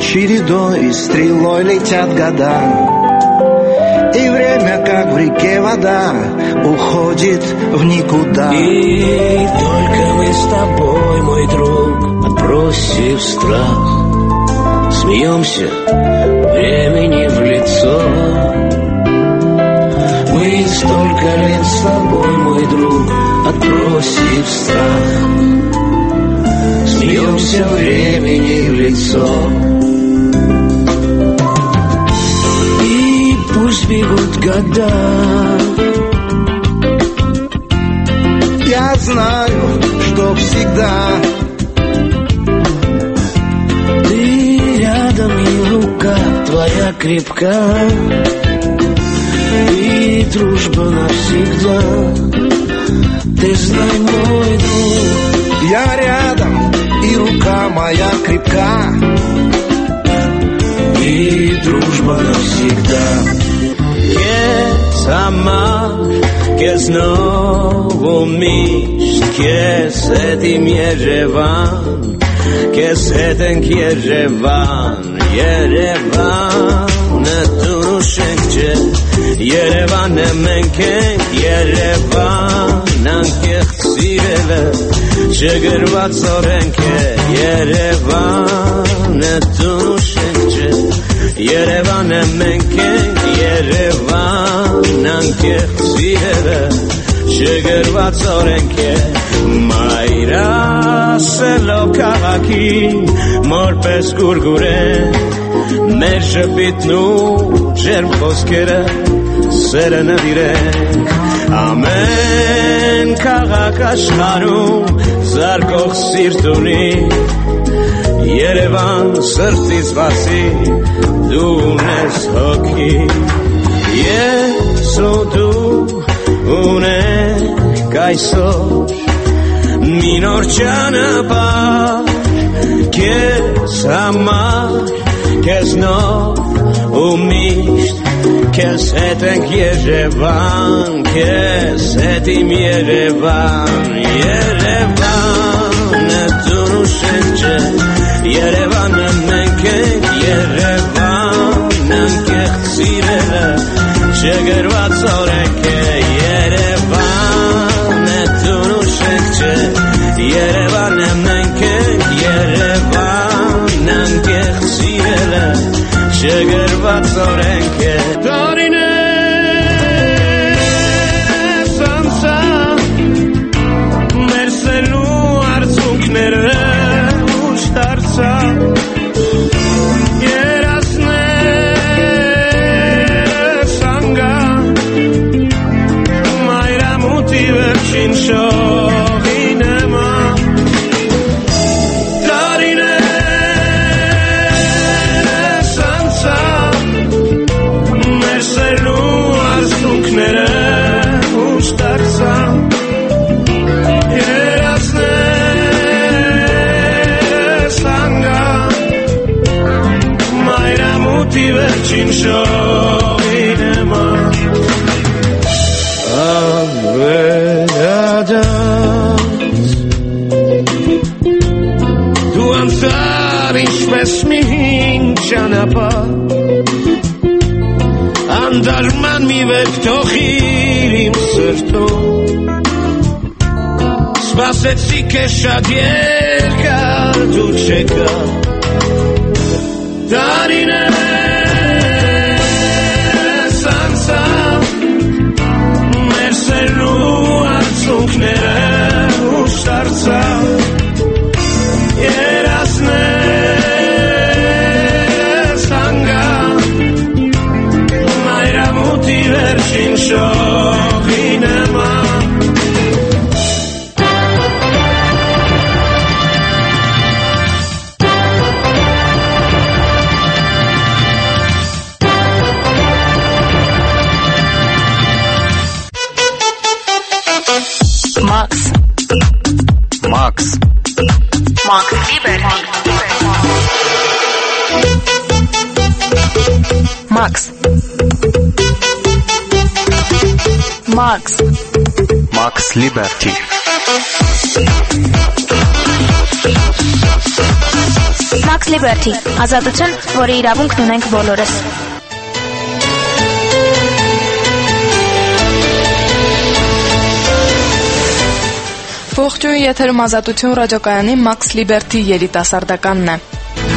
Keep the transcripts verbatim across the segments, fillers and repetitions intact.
чередой и стрелой летят года, и время, как в реке вода, уходит в никуда. И только мы с тобой, мой друг, отбросив страх, смеемся времени в лицо. Мы столько лет с тобой, мой друг, отбросив страх, смеемся времени в лицо. И пусть бегут года, я знаю, что всегда ты рядом, и рука твоя крепка, и дружба навсегда. Ты знай, мой друг, я рядом, и рука моя крепка, и дружба навсегда. Kes amar, kes novo miști, kes etim Yerevan, kes eten Yerevan, Yerevan, netunu şekçe, Yerevan emenken, Yerevan, ankech tzirele, şegervat zorenke, Yerevan, netunu şekçe, Yerevan emenken, Yerevan, ankech tzirele, şegervat zorenke, Mayra selo kavaki, morpes gurguren, մեր շպիտն ու ջերմ խոսքերը սերը նվիրենք ամեն քաղաք աշխարհում զարկող սիրտ ունի Երևան սրտից բացի դու ունես հոգի ես ու դու ունենք այսօր մի նոր ճանապարհ քեզ համար Kes nov u misht, kes hetենք Yerevan, kes hetim Yerevan, Yerevan, netunu shekçe, Yerevan emenkenk, Yerevan, ankech tzirele, shegervat zorenke, Yerevan, netunu shekçe, Yerevan emenkenk, Yerevan, ankech tzirele, shegervat zorenke. Dorine sansa, merselu arzunknere ushtarsa, yerasne sanga, mayra motiver shinsho. Verçin şovinema aveladat Du ansar ishmes mihin chanapar Andarman mi vektochir im serto Svasetsi keshat yerkar tu cheka Darine Sunknere ushtarca Yerasne sanga Mayra muti verchin shoginema Max. Max. Max Liberty. Max. Max. Max Liberty. Max Liberty, ազատություն, որի իրավունքն ունենք բոլորս։ Ողջույն, եթերում ազատություն ռադիոկայանի Max Liberty երիտասարդականն է։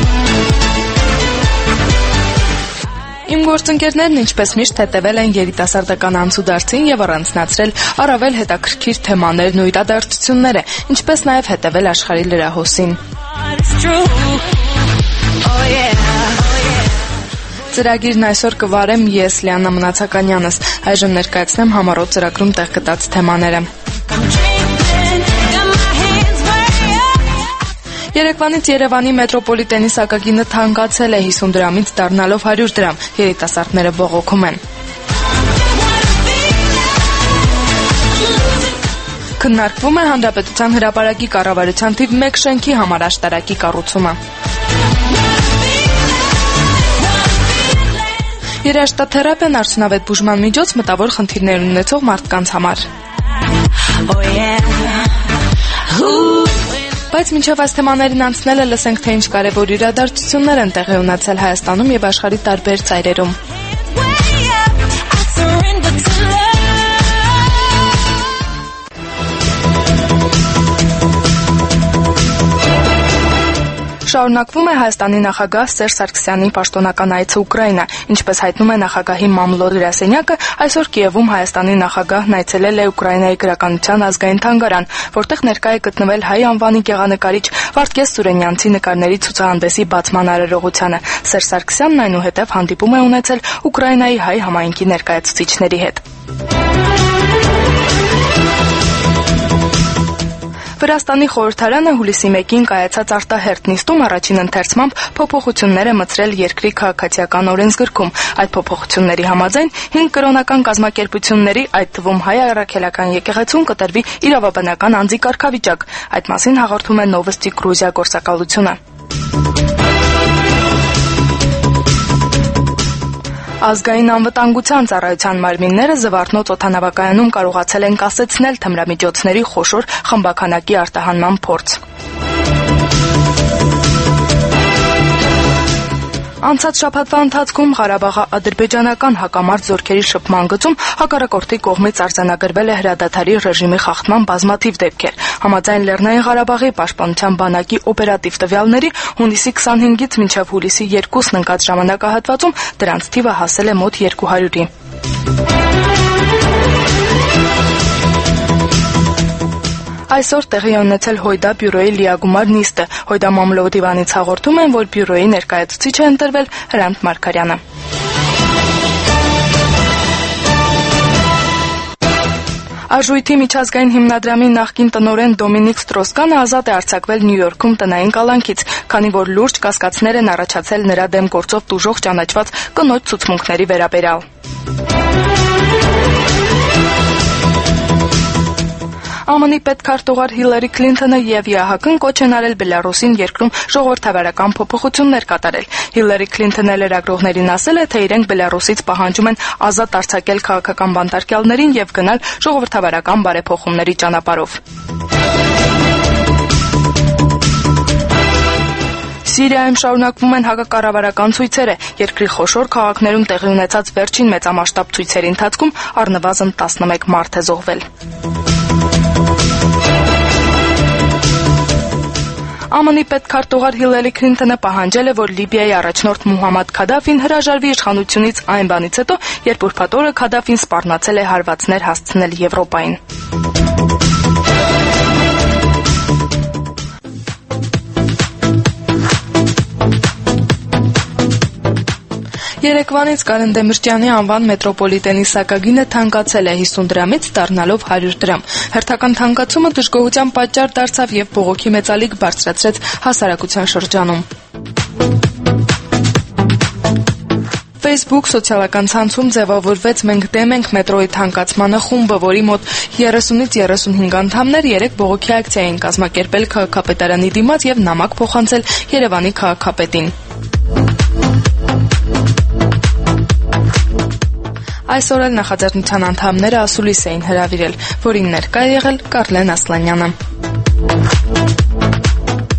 Իմ գործընկերներն ինչպես միշտ հետևել են երիտասարդական անցուդարձին եւ առանձնացրել առավել հետաքրքիր թեմաներն ու իրադարձությունները, ինչպես նաեւ հետևել աշխարհի լրահոսին։ Ծրագիրն այսօր կվարեմ ես, Լիանա Մնացականյանս, այժմ ներկայացնեմ համառոտ ծրագրում տեղ գտած թեմաները։ Երեկվանից Երևանի մետրոպոլիտենի սակագինը թանկացել է հիսուն դրամից դառնալով հարյուր դրամ, երիտասարդները բողոքում են։ Քննարկվում է Հանրապետության հրապարակի կառավարության թիվ մեկ շենքի համար աշտարակի կառուցումը։ Երաշտաթերապիան արդյունավետ բուժման միջոց մտավոր խնդիրներ ունեցող մարդկանց համար։ Բայց մինչև այս թեմաներին անցնելը լսենք, թե ինչ կարևոր իրադարձություններ են տեղի ունեցել Հայաստանում եւ աշխարհի տարբեր ծայրերում։ Շարունակվում է Հայաստանի նախագահ Սերժ Սարգսյանի պաշտոնական այցը Ուկրաինա, ինչպես հայտնում է նախագահի մամլոյ գրասենյակը, այսօր Կիևում Հայաստանի նախագահն այցելել է Ուկրաինայի գրականության ազգային թանգարան, որտեղ ներկա է գտնվել հայ անվանի գեղանկարիչ Վարդգես Սուրենյանցի նկարների ցուցահանդեսի բացման արարողությանը։ Սերժ Սարգսյանն այնուհետև հանդիպում է ունեցել Ուկրաինայի հայ համայնքի ներկայացուցիչների հետ։ Վրաստանի խորհրդարանը հուլիսի մեկին կայացած արտահերթ նիստում առաջին ընթերցմամբ փոփոխություններ է մտցրել երկրի քաղաքացիական օրենսգրքում։ Այդ փոփոխությունների համաձայն հինգ կրոնական կազմակերպությունների, այդ թվում հայ առաքելական եկեղեցուն կտրվի իրավաբանական անձի կարգավիճակ։ Այդ մասին հաղորդում է Նովոստի Գրուզիա գործակալությունը։ Ազգային անվտանգության ծառայության մարմինները Զվարթնոց օդանավակայանում կարողացել են կասեցնել թմրամիջոցների խոշոր խմբականակի արտահանման փորձ։ Անցած շաբաթվա ընթացքում Ղարաբաղի ադրբեջանական հակամարտ զորքերի շփման գծում հակառակորդի կողմից արձանագրվել է հրադադարի ռեժիմի խախտման բազմաթիվ դեպքեր։ Համաձայն Լեռնային Ղարաբաղի պաշտպանության բանակի օպերատիվ տվյալների հունիսի քսանհինգից մինչև հուլիսի երկուսն ընկած ժամանակահատվածում դրանց թիվը հասել է մոտ երկու հարյուրի։ Այսօր տեղի ունեցել Հոյդա բյուրոյի լիագումար նիստը։ Հոյդա մամլոյ դիվանից հաղորդում են, որ բյուրոյի ներկայացուցիչ է ընտրվել Հրանտ Մարգարյանը։ Արժույթի միջազգային հիմնադրամի նախկին տնօրեն Դոմինիկ Ստրոսկանը ազատ է արձակվել Նյու Յորքում տնային կալանքից, քանի որ լուրջ կասկածներ են առաջացել նրա դեմ գործով տուժող ճանաչված կնոջ ցուցմունքների վերաբերյալ։ ԱՄՆ-ի պետքարտուղար Հիլարի Քլինթոնը եւ ԵԱՀԿ-ն կոչ են արել Բելարուսին երկրում ժողովրդավարական փոփոխություններ կատարել։ Հիլարի Քլինթոնը լրագրողներին ասել է, թե իրենք Բելարուսից պահանջում են ազատ արձակել քաղաքական բանտարկյալներին եւ գնալ ժողովրդավարական բարեփոխումների ճանապարհով։ Սիրիայում շարունակվում են հակակառավարական ցույցերը։ Երկրի խոշոր քաղաքներում տեղի ունեցած վերջին մեծամասշտաբ ցույցերի ընթացքում առնվազն տասնմեկ մարդ է զոհվել։ ԱՄՆ-ի պետքարտուղար Հիլարի Քլինթոնը պահանջել է, որ Լիբիայի առաջնորդ Մուհամմադ Քադաֆին հրաժարվի իշխանությունից այն բանից հետո, երբ ուրբաթ օրը Քադաֆին սպառնացել է հարվածներ հասցնել Եվրոպային։ Երեկվանից Կարեն Դեմիրճյանի անվան մետրոպոլիտենի սակագինը թանկացել է հիսուն դրամից դառնալով հարյուր դրամ։ Հերթական թանկացումը դժգոհության պատճառ դարձավ եւ բողոքի մեծալիք բարձրացրեց հասարակության շրջանում։ Facebook սոցիալական ցանցում ձևավորվեց «Մենք դեմ ենք մետրոյի թանկացմանը» խումբը, որի մոտ երեսունից երեսունհինգ անդամներ երեք բողոքի ակցիա էին կազմակերպել քաղաքապետարանի դիմաց եւ նամակ փոխանցել Երևանի քաղաքապետին։ Այսօր էլ նախաձեռնության անդամները ասուլիս էին հրավիրել, որին ներկա է եղել Կարլեն Ասլանյանը։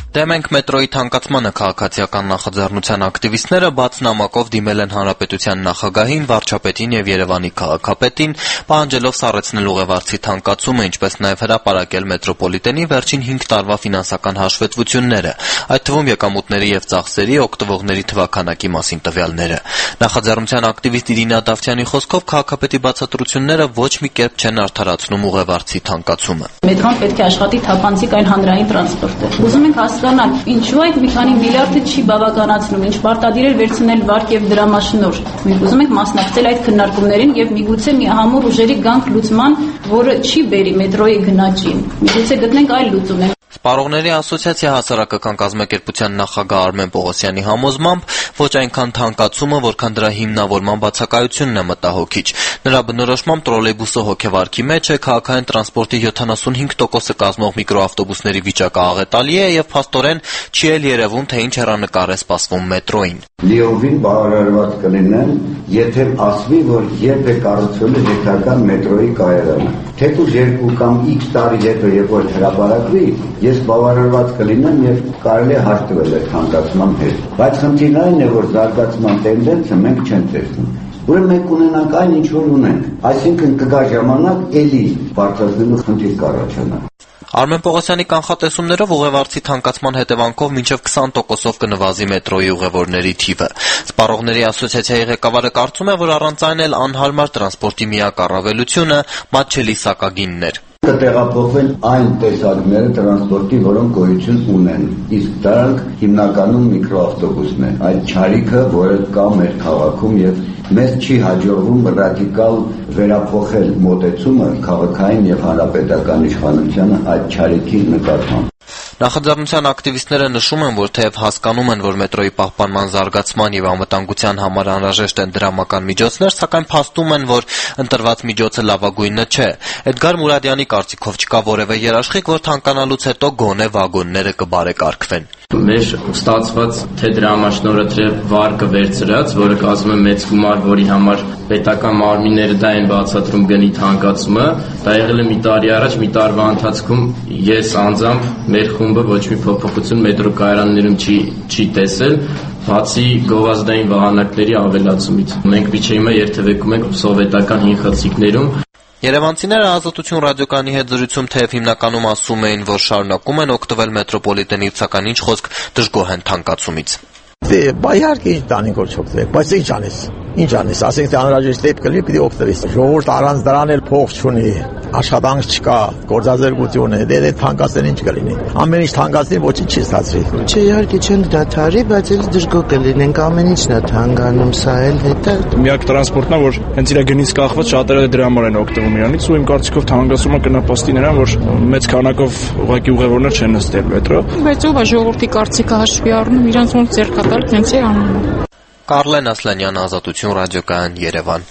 Դեմ ենք մետրոյի թանկացմանը քաղաքացիական նախաձեռնության ակտիվիստները բաց նամակով դիմել են Հանրապետության նախագահին, վարչապետին եւ Երևանի քաղաքապետին, պահանջելով սառեցնել ուղևորցի թանկացումը, ինչպես նաեւ հրապարակել մետրոպոլիտենի վերջին հինգ տարվա ֆինանսական հաշվետվությունները, այդ թվում եկամուտների եւ ծախսերի, օգտվողների թվաքանակի մասին տվյալները։ Նախաձեռնության ակտիվիստ Իրինա Դավթյանի խոսքով քաղաքապետի բացատրությունները ոչ մի կերպ չեն արդարացնում ուղևորցի թանկացումը։ Մետրոն պետք է աշխատի թափանցիկ այն հանրային տրանսպորտը։ Ուզում ենք հասկանալ, ինչու այդ մի քանի միլիարդը չի բավականացնում, ինչ պարտադիր էր վերցնել վարկ եւ դրամաշնորհ։ Մենք ուզում ենք մասնակցել այդ քննարկումներին եւ միգուցե մի համառ ուժերի գանք լուծման, որը չի բերի մետրոյի գնաճին։ Միգուցե գտնենք այլ լուծում։ Սպառողների ասոցիացիա հասարակական կազմակերպության նախագահ Արմեն Պողոսյանի համոզմամբ ոչ այնքան թանկացումը, որքան դրա հիմնավորման բացակայությունն է մտահոգիչ։ Նրա բնորոշմամբ տրոլեյբուսը հոգեվարքի մեջ է, քաղաքային տրանսպորտի յոթանասունհինգ տոկոսը կազմող միկրոավտոբուսների վիճակը աղետալի է եւ փաստորեն չի էլ երևում, թե ինչ հեռանկար է սպասվում մետրոյին։ Լիովին բավարարված կլինեն, եթե ասվի, որ երբ է կառուցվել հերթական մետրոյի կայարանը։ Թեկուզ երկու կամ X տարի հետո, երբ որ հրապարակվի, ես բավարարված կլինեմ եւ կարելի է հաշտվել այդ թանկացման հետ։ Բայց խնդիրն այն է, որ զարգացման տենդենսը մենք չենք տեսնում։ Ուրեմն մենք ունենանք այն, ինչ որ ունենք, այսինքն կգա ժամանակ էլի բարձրացնելու խնդիր կառաջանա։ Արմեն Պողոսյանի կանխատեսումներով ուղևորցի թանկացման հետևանքով մինչև քսան տոկոսով կնվազի մետրոյի ուղևորների թիվը։ Սպառողների ասոցիացիայի ղեկավարը կարծում է, որ առանց այն էլ անհարմար տրանսպորտի միակ առավելությունը մատչելի սակագինն էր։ Կտեղափոխվեն այն տեսակները տրանսպորտի, որոնք գոյություն ունեն, իսկ դրանք հիմնականում միկրոավտոբուսն են։ Այդ չարիքը, որը կա մեր քաղաքում եւ մեզ չի հաջողվում ռադիկալ վերափոխել մոտեցումը քաղաքային եւ հանրապետական իշխանությանը այդ չարիքի նկատմամբ։ Նախաձեռնության ակտիվիստները նշում են, որ թեև հասկանում են, որ մետրոյի պահպանման զարգացման եւ անվտանգության համար անհրաժեշտ են դրամական միջոցներ, սակայն փաստում են, որ ընտրված միջոցը լավագույնը չէ։ Էդգար Մուրադյանի կարծիքով չկա որևէ երաշխիք, որ թանկանալուց հետո գոնե վագոնները կբարեկարգվեն։ Մեր ստացված թե դրամաշնորհը թե վարկը վերցրած, որը կազմում է մեծ գումար, որի համար պետական մարմինները դա են բացատրում գնի թանկացումը, դա եղել է մի տարի առաջ, մի տարվա ընթացքում ես անձամբ մեր խումբը ոչ մի փոփոխություն մետրո կայարաններում չի չի տեսել, բացի գովազդային վահանակների ավելացումից։ Մենք միջի հիմա երթևեկում ենք սովետական հին խցիկներում։ Երևանցիները Ազատություն ռադիոկայանի հետ զրույցում թեև հիմնականում ասում էին, որ շարունակում են օգտվել մետրոպոլիտենից, սակայն ինչ խոսք դժգոհ են թանկացումից։ Դե, բայարքի ինչ տանին որ չօգտվեք, բայց ինչ անես։ Ինչ անես, ասենք թե անհրաժեշտ դեպք կլինի, պիտի օգտվես։ Ժողովուրդ առանց դրան էլ փող չունի, աշխատանք չկա, գործազրկություն է, դե դե թանկացնել ինչ կլինի։ Ամեն ինչ թանկացնի, ոչինչ չի ստացվի։ Չէ, իհարկե չենք դադարի, բայց էլ դժգոհ կլինենք, ամեն ինչն է թանկանում, սա էլ հետը։ Միակ տրանսպորտն է, որ հենց իր գնից կախված շատերը դրա համար են օգտվում իրանից, ու իմ կարծիքով թանկացումը կնպաստի նրան, որ մեծ քանակով ուղղակի ուղևորներ չեն նստել մետրո։ Բայց ով է ժողովրդի կարծիքը հաշվի առնում, իրանց ոնց ձեռքատար հենց է անում։ Կարլեն Ասլանյան, Ազատություն ռադիոկայան, Երևան։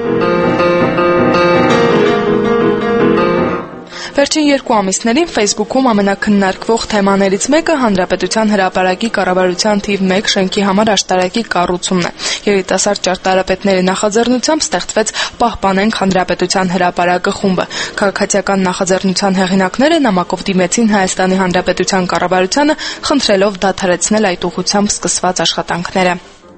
Վերջին երկու ամիսներին Facebook-ում ամենակննարկվող թեմաներից մեկը Հանրապետության հրապարակի կառավարության թիվ մեկ շենքի համար աշտարակի կառուցումն է։ Երիտասարդ ճարտարապետների նախաձեռնությամբ ստեղծվեց «Պահպանենք Հանրապետության հրապարակը» խումբը։ Քաղաքացիական նախաձեռնության հեղինակները նամակով դիմեցին Հայաստանի Հանրապետության կառավարությանը, խնդրելով դադարեցնել այդ ուղղությամբ սկսված աշխատանքները։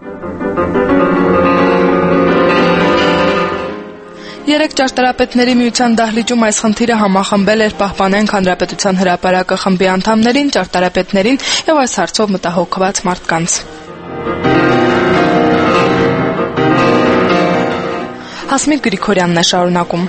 Երեք ճարտարապետների միության դահլիճում այս խնդիրը համախմբել էր «Պահպանենք Հանրապետության հրապարակը» խմբի անդամներին, ճարտարապետներին եւ այս հարցով մտահոգված մարդկանց։ Հասմիկ Գրիգորյանն է շարունակում։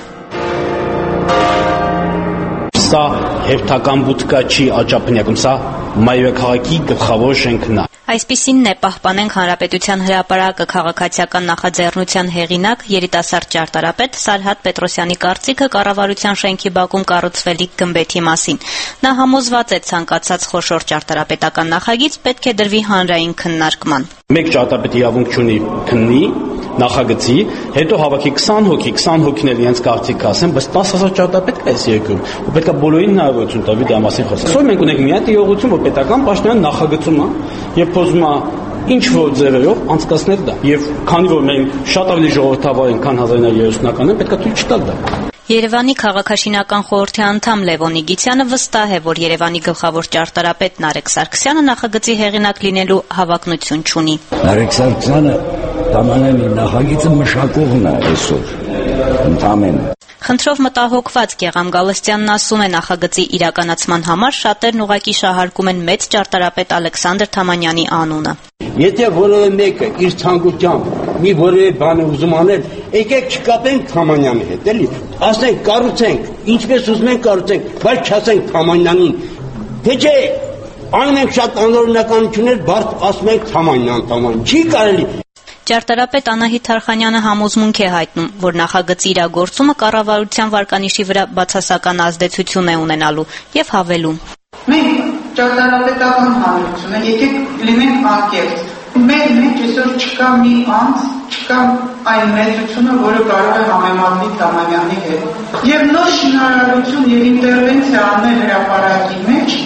Սա հերթական բուտկա չի Աջափնյակում, սա Մայրաքաղաքի գլխավոր շենքն է։ Այսպիսինն է «Պահպանենք Հանրապետության հրապարակը» քաղաքացիական նախաձեռնության հեղինակ երիտասարդ ճարտարապետ Սարհատ Պետրոսյանի կարծիքը կառավարության շենքի բակում կառուցվելիք գմբեթի մասին։ Նա համոզված է, ցանկացած խոշոր ճարտարապետական նախագիծ պետք է դրվի հանրային քննարկման։ Մեկ ճարտարապետ իրավունք չունի քննի, նախագծի, հետո հավաքի քսան հոգի, քսան հոգին էլ իրենց կարծիքը ասեն, բայց տասը հազար ճարտարապետ կա այս երկրում, ու պետք է բոլորին հնարավորություն տալի դրա մասին խոսել։ Այսօր մենք ունենք մի հատ իրողություն, որ պետական պաշտոնյան նախագծում է եւ փոզում է ինչ որ ձևերով անցկացնել դա։ Եվ քանի որ մենք շատ ավելի ժողովրդավար ենք, քան հազար ինը երեսունականները, պետք է թույլ չտալ դա։ Երևանի քաղաքաշինական խորհրդի անդամ Լևոն Իգիթյանը վստահ է, որ Երևանի գլխավոր ճարտարապետ Նարեկ Սարգսյանը նախագծի հեղինակ լինելու հավակնություն չունի։ Նարեկ Սարգսյանը Թամանյանի նախագիծը մշակողն է այսօր, ընդամենը։ Խնդրով մտահոգված Գեղամ Գալստյանն ասում է, նախագծի իրականացման համար շատերն ուղղակի շահարկում են մեծ ճարտարապետ Ալեքսանդր Թամանյանի անունը։ Եթե որևէ մեկը իր ցանկությամբ մի որևէ բան ուզում անել, եկեք չկապենք Թամանյանի հետ, էլի։ Ասենք կառուցենք, ինչպես ուզում ենք կառուցենք, բայց չասենք Թամանյանին։ Թե չէ, անում ենք շատ անօրինականություններ, բարդ ասում ենք Թամանյան, Թամանյան, չի կարելի։ Ճարտարապետ Անահիտ Թարխանյանը համոզմունք է հայտնում, որ նախագծի իրագործումը կառավարության վարկանիշի վրա բացասական ազդեցություն է ունենալու եւ հավելում. Մենք ճարտարապետական հանրությունը եկեք լինենք անկեղծ։ Մեր մեջ այսօր չկա մի անձ, չկա այն մեծությունը, որը կարող է համեմատվի Թամանյանի հետ։ Եվ նոր շինարարություն եւ ինտերվենցիա անել հրապարակի մեջ,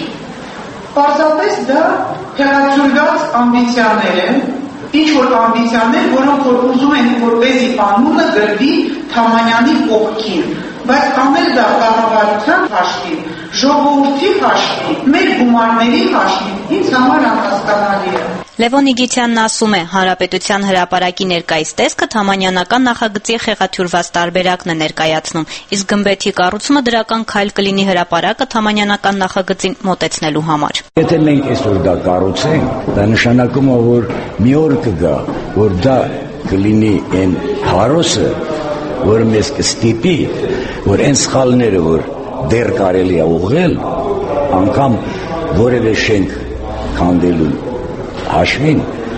պարզապես դա հեղացրված ամբիցիաներ են, ինչ որ ամբիցիաներ, որոնք որ ուզում են, որպեսզի անունը գրվի Թամանյանի կողքին, բայց անել դա կառավարության հաշվին, ժողովրդի հաշվին, մեր գումարների հաշվին, ինձ համար անհասկանալի է։ Լևոն Իգիթյանն ասում է, Հանրապետության հրապարակի ներկայիս տեսքը թամանյանական նախագծի խեղաթյուրված տարբերակն է ներկայացնում, իսկ գմբեթի կառուցումը դրական քայլ կլինի հրապարակը թամանյանական նախագծին մոտեցնելու համար։ Եթե մենք այսօր դա կառուցենք, դա նշանակում է, որ մի օր կգա, որ դա կլինի այն հարոսը, որը մեզ կստիպի, որ այն սխալները, որ դեռ կարելի է ուղղել, անգամ որևէ շենք քանդելու հաշվին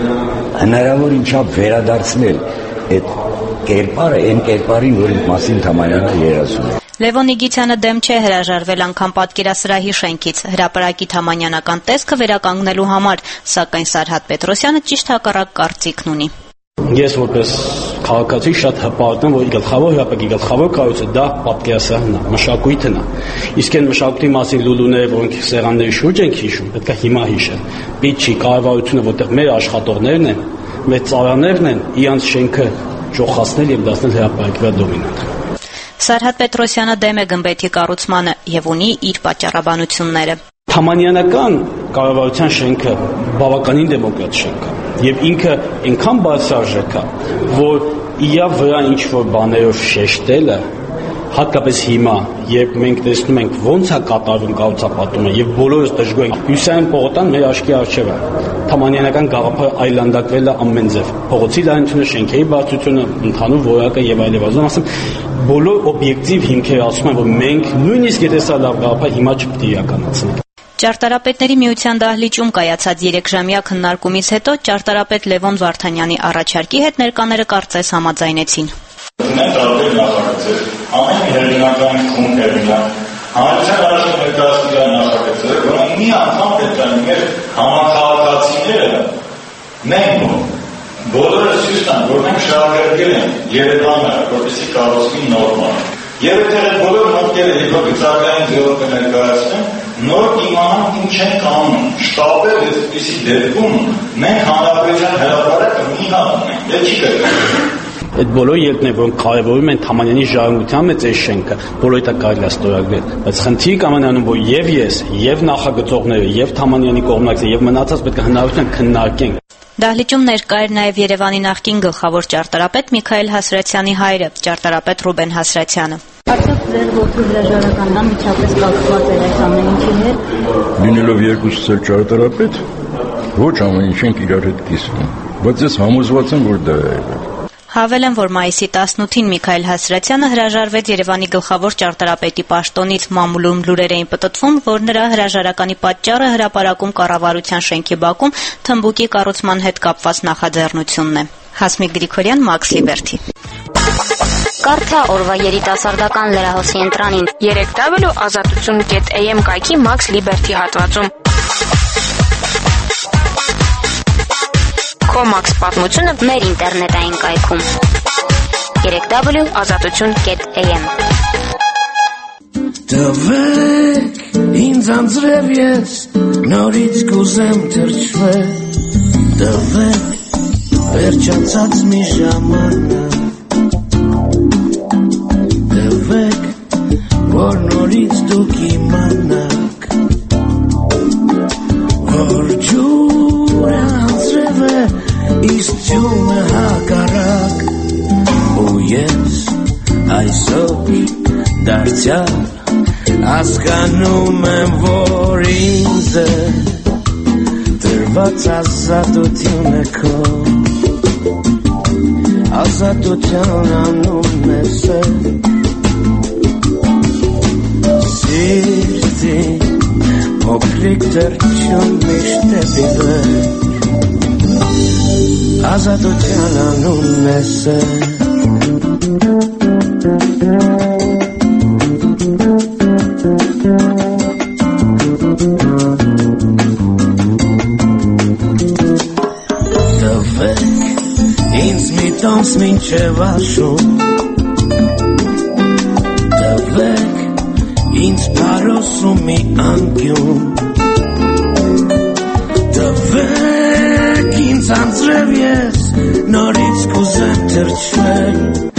հնարավոր ինչապ վերադարձնել այդ կերպարը, այն կերպարին, որի մասին Թամանյանը երազում է։ Լևոն Իգիթյանը դեմ չէ հրաժարվել անգամ պատկերասրահի շենքից, հրապարակի թամանյանական տեսքը վերականգնելու համար, սակայն Սարհատ Պետրոսյանը ճիշտ հակառակ կարծիքն ունի։ Ես որպես քաղաքացի շատ հպարտ եմ, որ գլխավոր հրապարակի գլխավոր կառույցը դա պատկերասրահն է, մշակույթն է։ Իսկ այն մշակույթի մասին լուլուները, որոնք սեղանների շուրջ են հիշում, պետք է հիմա հիշել։ Պետք չի կառավարությունը, որտեղ մեր աշխատողներն են, մեր ծառաներն են, իրանց շենքը ճոխացնել եւ դարձնել հրապարակի վրա դոմինանտ։ Սարհատ Պետրոսյանը դեմ է գմբեթի կառուցմանը եւ ունի իր պատճառաբանությունները։ Թամանյանական կառավարության շենքը բավականին դեմոկրատ շենք է եւ ինքը այնքան բարձրարժեք է, որ իրա վրա ինչ որ բաներով շեշտելը, հատկապես հիմա, երբ մենք տեսնում ենք ոնց է կատարվում կառուցապատումը եւ բոլորս դժգոհ ենք, Հյուսիսային պողոտան մեր աչքի առջեւ է։ Թամանյանական գաղափարը այլանդակվել է ամեն ձև։ Փողոցի լայնությունը, շենքերի բարձրությունը, ընդհանուր որակը եւ այլն։ Ասում ասեմ, բոլոր օբյեկտիվ հիմքերը ասում են, որ մենք նույնիսկ եթե սա լավ գաղափար հիմա չպետք է իրականացնենք։ Ճարտարապետների միության դահլիճում կայացած երեքժամյա քննարկումից հետո ճարտարապետ Լևոն Վարդանյանի առաջարկի հետ ներկաները կարծես համաձայնեցին։ Ունեն տարբեր նախագծեր, ամեն հերինական խումբ հերինակ, հանրության առաջին ներկայացնող նախագծեր, որոնք մի անգամ պետք է մեր համախաղացիները մենք բոլորը ցույց տան, որ մենք շահագրգիռ ենք Երևանը, որպեսզի կառուցվի նորմալ։ Եվ եթե բոլոր մտքերը հետո գծակային ձևով կներկայացնեն, նոր իմանանք ինչ ենք անում, շտաբել այսպիսի դեպքում մենք հանրապետության հրապարակը մի հատ ունենք, դա չի կրկնվում։ Այդ բոլոր ելքները, որոնք կարևորում են Թամանյանի ժառանգության մեջ այս շենքը, բոլորը դա կարելի է ստորագրել։ Բայց խնդիրը կամենանում, որ եւ ես, եւ նախագծողները, եւ Թամանյանի կողմնակիցները, եւ մնացած պետք է հնարավորության քննարկենք։ Դահլիճում ներկա էր նաև Երևանի նախկին գլխավոր ճարտարապետ Միքայել Հասրացյանի հայրը, ճարտարապետ Ռուբեն Հասրացյանը։ Արդյոք ձեր որդու հրաժարականն միջապես կապված էր այս ամեն ինչի հետ։ Լինելով երկուսս էլ ճարտարապետ, ոչ ամեն ինչ ենք իրար հետ կիսվում, բայց ես համոզված եմ, որ դա է եղել։ Հավելեմ, որ մայիսի տասնութին Միքայել Հասրացյանը հրաժարվեց Երևանի գլխավոր ճարտարապետի պաշտոնից, մամուլում լուրեր էին պտտվում, որ նրա հրաժարականի պատճառը հրապարակում կառավարության շենքի բակում թմբուկի կառուցման հետ կապված նախաձեռնությունն է։ Հասմիկ Գրիգորյան, Մաքս Լիբերթի։ Կարդա օրվա երիտասարդական լրահոսի ընտրանին երեք w ազատություն կետ a m կայքի Մաքս Լիբերթի հատվածում։ Քո Մաքս պատմությունը մեր ինտերնետային կայքում երեք w ազատություն կետ a m։ Տվեք ինձ անձրև ես նորից կուզեմ թրջվել, տվեք վերջացած մի ժամանակ, տվեք նորից դուք իմանաք, որ ջուրը անձրև է, իսկ ջուրը հակառակ, ու ես այսօր դարձյալ հասկանում եմ, որ ինձ է տրված ազատությունը քո, ազատության անունն է սեր, սիրտի փոքրիկ թռչուն միշտ դեպի վեր, ազատության անունն է սեր, տոնց մինչև աշուն, տվեք ինձ պարոսում մի անկյուն, տվեք ինձ անձրև ես նորից կուզեմ թռչվել,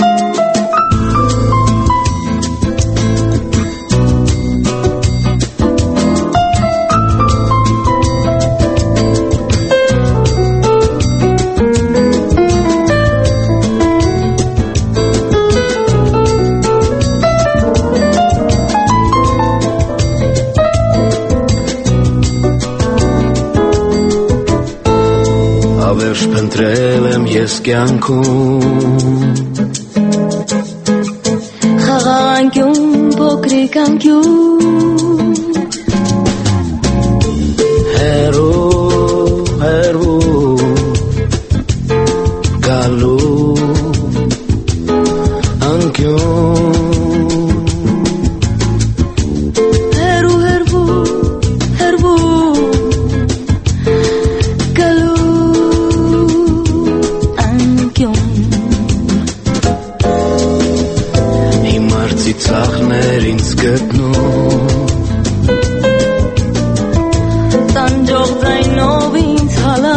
Փնտրել եմ ես կյանքում խաղաղանկյուն, փոքրիկ անկյուն, հերու, հերու, գալու անկյուն, հերու, հերու, հերու ծաղներ ինձ գտնում, տանջող ձայնով ինձ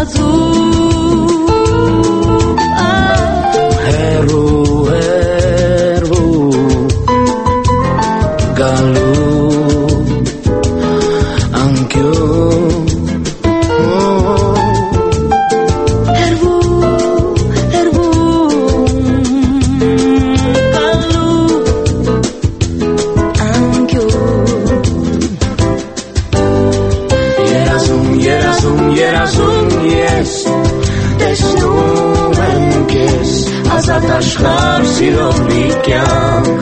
հալածում, հերու, հերու, գալու անկյուն, ազատ աշխարհ սիրով մի կյանք,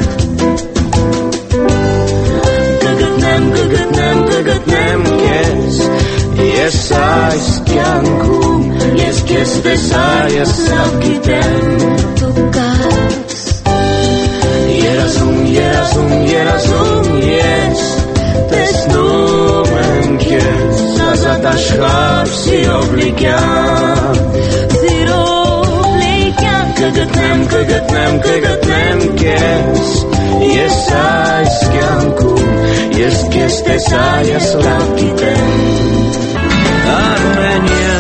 կգտնեմ, կգտնեմ, կգտնեմ քեզ, ես այս կյանքում, ես քեզ տեսա, ես լավ գիտեմ, դու կաս, երազում, երազում, երազում ես, տեսնում եմ քեզ, ազատ աշխարհ սիրով մի կյանք, կգտնեմ, կգտնեմ, կգտնեմ քեզ, ես այս կյանքում, ես քեզ տեսա, ես լավ գիտեմ, Արմենիա,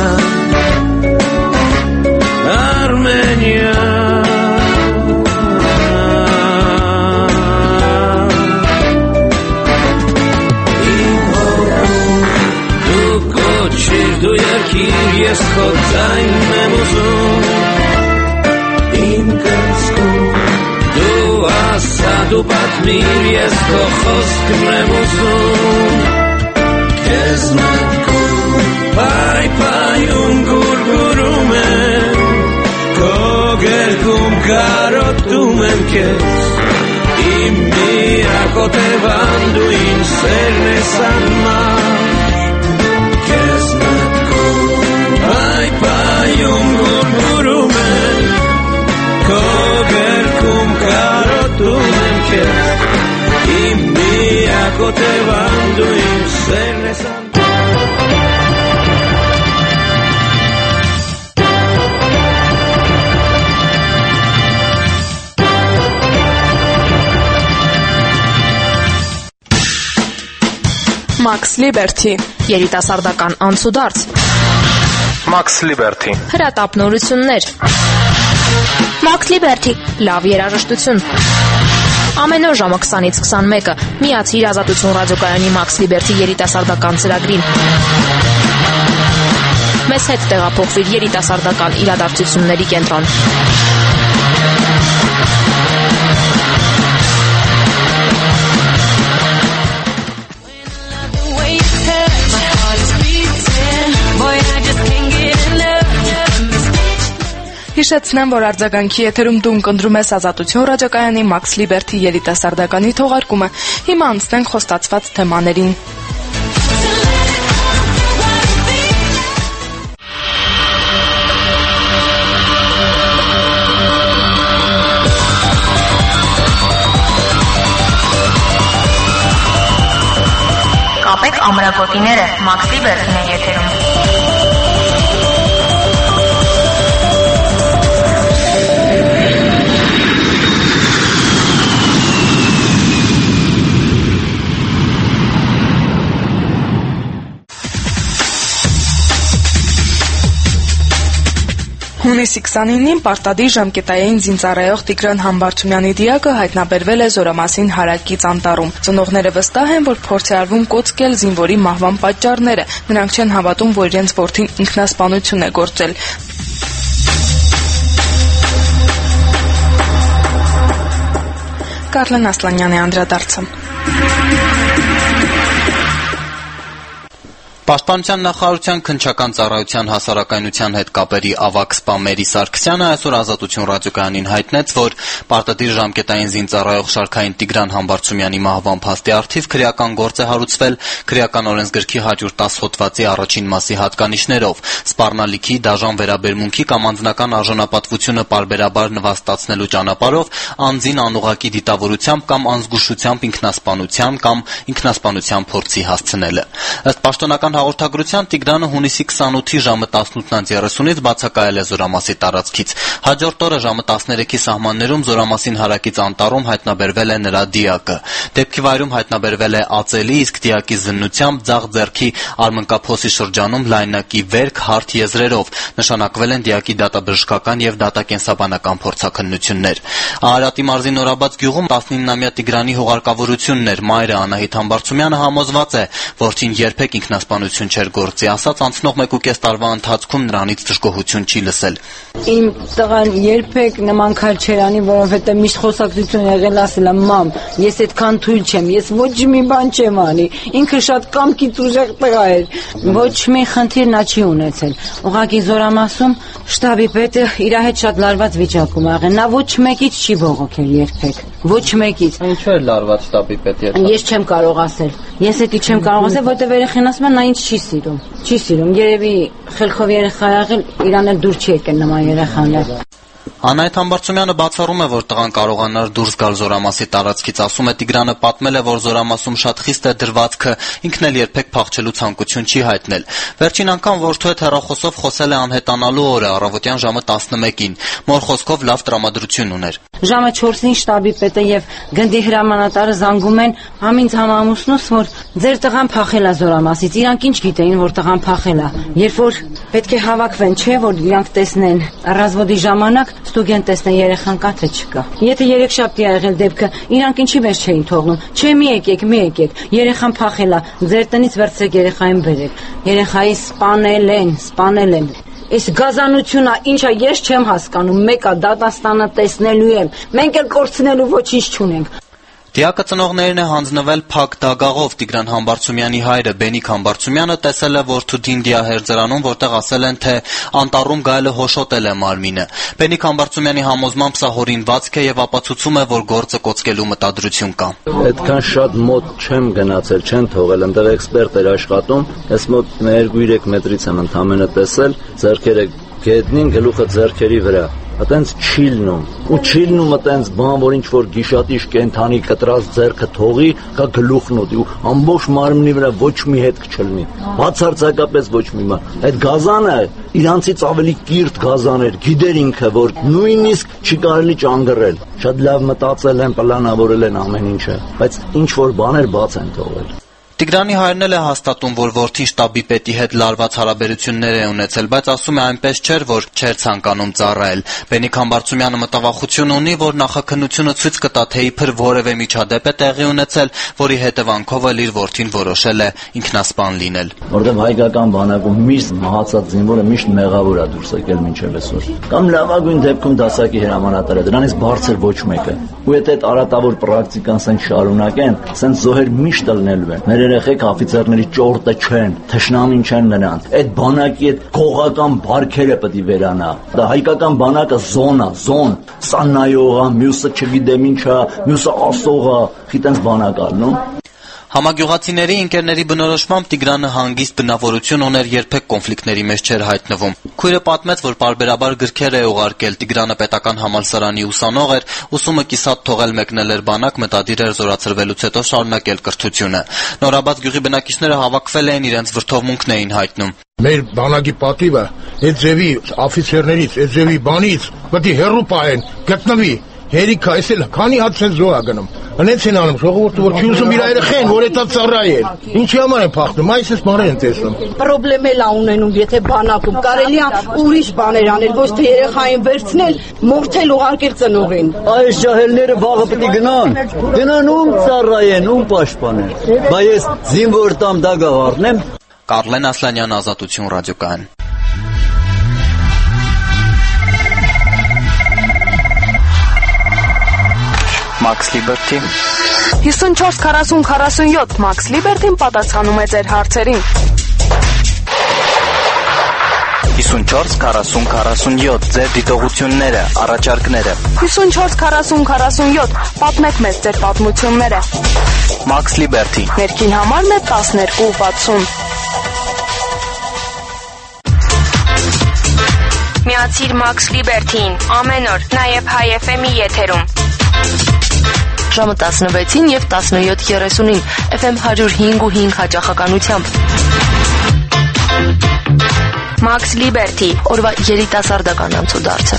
Արմենիա, իմ հոգում, դու կոչիր, դու երկիր, ես քո ձայնն եմ ուզում, իմ կրծքում, դու ասա, դու պատմիր, ես քո խոսքն եմ ուզում, քեզ մտքում, պայպայում գուրգուրում եմ, քո գերքում կարոտում եմ քեզ, իմ միակ օտևան, դու իմ սերն ես անմար, քեզ մտքում, պայպայում գուրգուրում եմ, քո գերքում կարոտում եմ քեզ, իմ միակ օտևան, դու իմ սերն ես անմար, Max Liberty, երիտասարդական անցուդարձ, Max Liberty, հրատապնորություններ, Max Liberty, լավ երաժշտություն, Ամեն օր ժամը քսանից քսանմեկը միացիր Ազատություն ռադիոկայանի Max Liberty երիտասարդական ծրագրին։ Մեզ հետ տեղափոխվիր երիտասարդական իրադարձությունների կենտրոն։ Հիշեցնեմ, որ արձագանքի եթերում դու ընկնդրում ես Ազատություն ռադիոկայանի Max Liberty երիտասարդականի թողարկումը։ Հիմա անցնենք խոստացված թեմաներին։ Կապեք ամրագոտիները, Max Liberty-ն է եթերում։ Հունիսի քսանինին պարտադիր ժամկետային զինծառայող Տիգրան Համբարձումյանի դիակը հայտնաբերվել է Զորամասին հարակից անտառում։ Ծնողները վստահ են, որ փորձ է արվում կոծկել զինվորի մահվան պատճառները։ Նրանք չեն հավատում, որ իրենց որդին ինքնասպանություն է գործել։ Կարլեն Ասլանյանի անդրադարձը։ Պաշտպանության նախարարության քննչական ծառայության հասարակայնության հետ կապերի ավագ սպա Մերի Սարգսյանը այսօր Ազատություն ռադիոկայանին հայտնեց, որ պարտադիր ժամկետային զինծառայող շարքային Տիգրան Համբարձումյանի մահվան փաստի առթիվ քրեական գործ է հարուցվել քրեական օրենսգրքի հաջորդ տասը հոդվածի առաջին մասի հատկանիշներով, սպառնալիքի, դաժան վերաբերմունքի կամ անձնական արժանապատվությունը պարբերաբար նվաստացնելու ճանապարհով անձին անուղղակի դիտավորությամբ կամ անզգուշությամբ ինքնասպանության կամ ինքնասպանության փորձի հասցնելը։ Ըստ պաշտոնական հաղորդագրության Տիգրանը հունիսի քսանութի ժամը տասնութ երեսունից բացակայել է Զորամասի տարածքից։ Հաջորդ օրը ժամը տասներեքի սահմաններում Զորամասին հարակից անտառում հայտնաբերվել է նրա դիակը։ Դեպքի վայրում հայտնաբերվել է ածելի, իսկ դիակի զննությամբ ձախ ձեռքի արմնկափոսի շրջանում լայնակի վերք հարթ եզրերով նշանակվել են դիակի դատաբժշկական եւ դատակենսաբանական փորձաքննություններ։ Արարատի մարզի Նորաբաց գյուղում տասնիննամյա Տիգրանի հուղարկավորությունն էր։ Մայրը Անահիտ Համբարձումյանը համոզված է, որդին երբեք ինքնասպանություն չէր գործի, ասած անցնող մեկուկես տարվա ընթացքում նրանից դժգոհություն չի լսել։ Իմ տղան երբեք նման քայլ չէր անի, որովհետև միշտ խոսակցություն եղել ասել է՝ մամ, ես այդքան թույլ չեմ, ես ոչ մի բան չեմ անի։ Ինքը շատ կամքից ուժեղ տղա էր, ոչ մի խնդիր նա չի ունեցել։ Ուղղակի Զորամասում շտաբի պետը իր հետ շատ լարված վիճակում ա եղել, նա ոչ մեկից չի բողոքել երբեք, ոչ մեկից։ Ինչու է լարված շտաբի պետը։ Ես չեմ կարող ասել, ես էդի չեմ կարող ասել, որտեղ երեխան ասում է նա ինձ չի սիրում, չի սիրում, երևի խելքով երեխա եղել, իրան էլ դուր չի եկել նման երեխաներ։ Անահիտ Համբարձումյանը բացառում է, որ տղան կարողանար դուրս գալ Զորամասի տարածքից, ասում է Տիգրանը պատմել է, որ Զորամասում շատ խիստ է դրվածքը, ինքն էլ երբեք փախչելու ցանկություն չի հայտնել։ Վերջին անգամ որդու հետ հեռախոսով խոսել է անհետանալու օրը առավոտյան ժամը տասնմեկին, մոր խոսքով լավ տրամադրություն ուներ։ Ժամը չորսին շտաբի պետը եւ գնդի հրամանատարը զանգում են համինց համամուսնուս, որ ձեր տղան փախել է Զորամասից, իրանք ինչ գիտեին, որ տղան փախել է։ Երբ որ պետք է հավաքվեն, չէ, որ իրանք տեսնեն ռազվոդի ժամանակ ստուգեն տեսնեն երեխան կա թե չկա։ Եթե երեքշաբթի ա եղել դեպքը, իրանք ինչի մեջ չէին թողնում։ Չէ, մի եկեք, մի եկեք, երեխան փախել է, ձեր տնից վերցրեք երեխային բերեք։ Երեխայի սպանել են, սպանել են։ Այս գազանությունն ինչա ես չեմ հասկանում, մեկը դատաստանը տեսնելու եմ, մենք էլ կորցնելու ոչինչ չունենք։ Դիակը ծնողներին է հանձնվել փակ դագաղով։ Տիգրան Համբարձումյանի հայրը Բենիկ Համբարձումյանը տեսել է որդու դինդիահերձարանում, որտեղ ասել են, թե անտառում գայելը հոշոտել է մարմինը։ Բենիկ Համբարձումյանի համոզմամբ սա հորինվածք է եւ ապացուցում է, որ գործը կոծկելու մտադրություն կա։ Այդքան շատ մոտ չեմ գնացել, չեն թողել, այնտեղ էքսպերտ էր աշխատում, ես մոտ երկու երեք մետրից եմ ընդամենը տեսել, ձեռքերը գետնին, գլուխը ձեռքերի վրա։ Այտենց չի լնում, ու չի լնում այտենց բան, որ ինչ որ գիշատիչ կենթանի կտրած ձեռքը թողի, կա գլուխն ուտի, ու ամբողջ մարմնի վրա ոչ մի հետք չլինի, բացարձակապես ոչ մի բան։ Այդ գազանը իրանցից ավելի կիրթ գազան էր, գիտեր ինքը, որ նույնիսկ չի կարելի ճանգռել։ Շատ լավ մտածել են, պլանավորել են ամեն ինչը, բայց ինչ որ բաներ բաց են թողել։ Տիգրանի հայրն էլ է հաստատում, որ որդին շտաբի պետի հետ լարված հարաբերություններ է ունեցել, բայց ասում է այնպես չէր, որ չէր ցանկանում ծառայել։ Բենիկ Համբարձումյանը մտավախություն ունի, որ նախաքննությունը ցույց կտա, թե իբր որևէ միջադեպ է տեղի ունեցել, որի հետևանքով էլ իր որդին որոշել է ինքնասպան լինել։ Որտեղ հայկական բանակում միշտ մահացած զինվորը միշտ մեղավոր է դուրս եկել մինչև այսօր։ Կամ լավագույն դեպքում դասակի հրամանատար է, դրանից բարձր ոչ մեկը։ Ու եթե այդ արատավոր պրակտիկան սենց շարունակեն, սենց զոհեր միշտ ելնելու են։ Մեր երեխեք օֆիցերների ճորտը չեն, թշնամին չեն նրանց։ Այդ բանակի այդ գողական բարքերը պետք է վերանա։ Դա հայկական բանակը զոն է, զոն։ Սա նայողա, մյուսը չգիտեմ ինչա, մյուսը ասողա, խիտենց բանակ ալնում։ Համագյուղացիների ընկերների բնորոշմամբ Տիգրանը հանգիստ բնավորություն ուներ, երբեք կոնֆլիկտների մեջ չէր հայտնվում։ Քույրը պատմեց, որ պարբերաբար գրքեր է ուղարկել, Տիգրանը պետական համալսարանի ուսանող էր, ուսումը կիսատ թողել մեկնել էր բանակ, մտադիր էր զորացրվելուց հետո շարունակել կրթությունը։ Նորաբաց գյուղի բնակիչները հավաքվել էին, իրենց վրդովմունքն էին հայտնում։ Մեր բանակի պատիվը այդ ձևի օֆիցերներից, այդ ձևի բանից պետք է հեռու պահեն, գտնվի։ Հերիքա, այս էլ քանի հատ ցենց զոհ է գնում։ Անենց են անում, ժողովուրդը որ չի ուզում իր երեխեն, որ էտա ծառայել։ Ինչի համար են փախնում, այս էս բաներ են տեսնում։ Պրոբլեմ էլ ունենում, եթե բանակում կարելի է ուրիշ բաներ անել, ոչ թե երեխային վերցնել, մորթել ուղարկել ծնողին։ Այս ջահելները վաղը պետք է գնան։ Գնան ում ծառայեն, ում պաշտպանեն։ Բայց ես զինվոր տամ դա գաղառնեմ։ Կարլեն Ասլանյան, Ազատություն ռադիոկայան։ Max Liberty հիսունչորս քառասուն քառասունյոթ Max Liberty-ն պատասխանում է ձեր հարցերին։ հիսունչորս քառասուն քառասունյոթ ձեր դիտողությունները, առաջարկները։ հիսունչորս քառասուն քառասունյոթ պատմեք մեզ ձեր պատմությունները։ Max Liberty Ներքին համարն է տասներկու վաթսուն։ Միացիր Max Liberty-ին ամեն օր, նաև Հայ էֆ էմ-ի եթերում։ Ժամը տասնվեցին և տասնյոթ երեսունին էֆ էմ հարյուր հինգ ու հինգ հաճախականությամբ։ Max Liberty օրվա երիտասարդական անցուդարձը։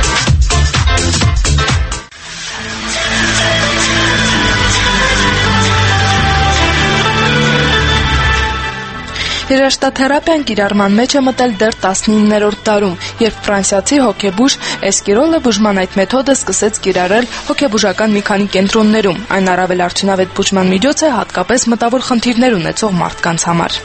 Երաշտաթերապիան կիրառման մեջ է մտել դեռ տասնիններորդ դարում, երբ ֆրանսիացի հոգեբուժ Էսկիրոլը բուժման այդ մեթոդը սկսեց կիրառել հոգեբուժական մի քանի կենտրոններում։ Այն առավել արդյունավետ բուժման միջոց է հատկապես մտավոր խնդիրներ ունեցող մարդկանց համար։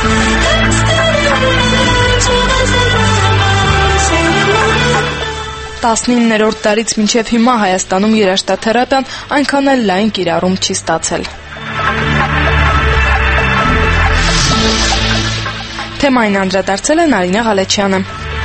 տասնիններորդ դարից մինչև հիմա Հայաստանում երաշտաթերապիան այնքան էլ լայն կիրառում չի ստացել։ Թեմային անդրադարձել է Նարինե Ղալեչյանը։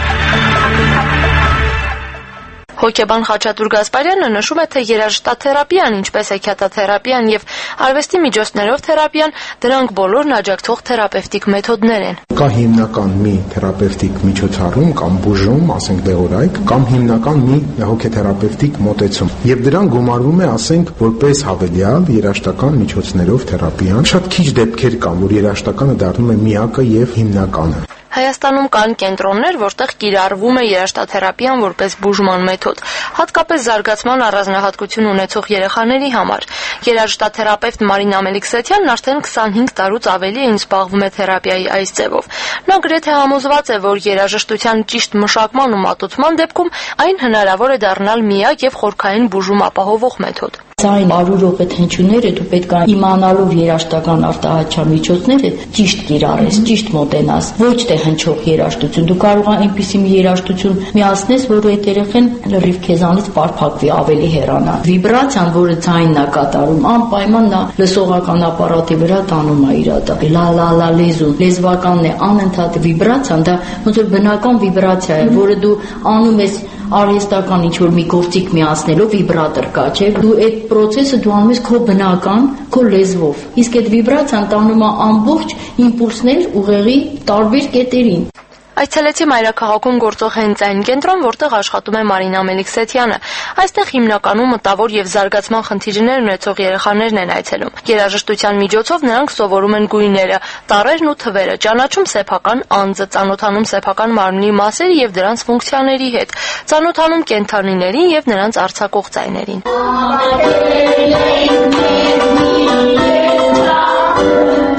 Հոգեբան Խաչատուր Գասպարյանը նշում է, թե երաժշտաթերապիան, ինչպես հեքիաթաթերապիան եւ արվեստի միջոցներով թերապիան, դրանք բոլորն աջակցող թերապևտիկ մեթոդներ են։ Կա հիմնական մի թերապևտիկ միջոցառում կամ բուժում, ասենք դեղորայք, կամ հիմնական մի հոգեթերապևտիկ մոտեցում։ Եվ դրան գումարվում է, ասենք, որպես հավելյալ երաժշտական միջոցներով թերապիան։ Շատ քիչ դեպքեր կան, որ երաժշտականը դառնում է միակը եւ հիմնականը։ Հայաստանում կան կենտրոններ, որտեղ կիրառվում է երաշտաթերապիան որպես բուժման մեթոդ, հատկապես զարգացման առանձնահատկություն ունեցող երեխաների համար։ Երաժշտաթերապևտ Մարինա Մելիքսեթյանն արդեն քսանհինգ տարուց ավելի է զբաղվում է թերապիայի այս ձևով։ Նա գրեթե համոզված է, որ երաժշտության ճիշտ մշակման ու մատուցման դեպքում այն հնարավոր է դառնալ միակ եւ խորքային բուժում ապահովող մեթոդ։ Այն արուրող այդ հնչյունները դու պետք է իմանալով երաժշտական արտահայտչամիջոցները ճիշտ կիրառես, ճիշտ մոտենաս, ոչ թե հնչող երաժշտություն։ Դու կարող ես այնպիսի մի երաժշտություն միացնես, որ այդ երեխեն լրիվ քեզանից պարփակվի, ավելի հեռանա։ Վիբրացիան, որը ձայնն է կատարում, անպայման նա լսողական ապարատի վրա տանում է իր դա։ Լա լա լա լեզուն, լեզվականն է, անընդհատ վիբրացիան, դա ոնց որ բնական վիբրացիա է, որը դու անում ես արհեստական ինչ-որ մի գործիք միացնելով վիբրատոր կա, չէ՞։ Դու այդ process-ը դու անում ես քո բնական, քո լեզվով։ Իսկ այդ վիբրացիան տանում է ամբողջ իմպուլսներ ուղեղի տարբեր կետերին։ Այցելեցի մայրաքաղաքում գործող հենց այն կենտրոն, որտեղ աշխատում է Մարինա Մելիքսեթյանը։ Այստեղ հիմնականում մտավոր եւ զարգացման խնդիրներ ունեցող երեխաներն են այցելում։ Երաժշտության միջոցով նրանք սովորում են գույները, տառերն ու թվերը, ճանաչում սեփական անձը, ծանոթանում սեփական մարմնի մասերի եւ դրանց ֆունկցիաների հետ, ծանոթանում կենդանիներին եւ նրանց արձակող ձայներին։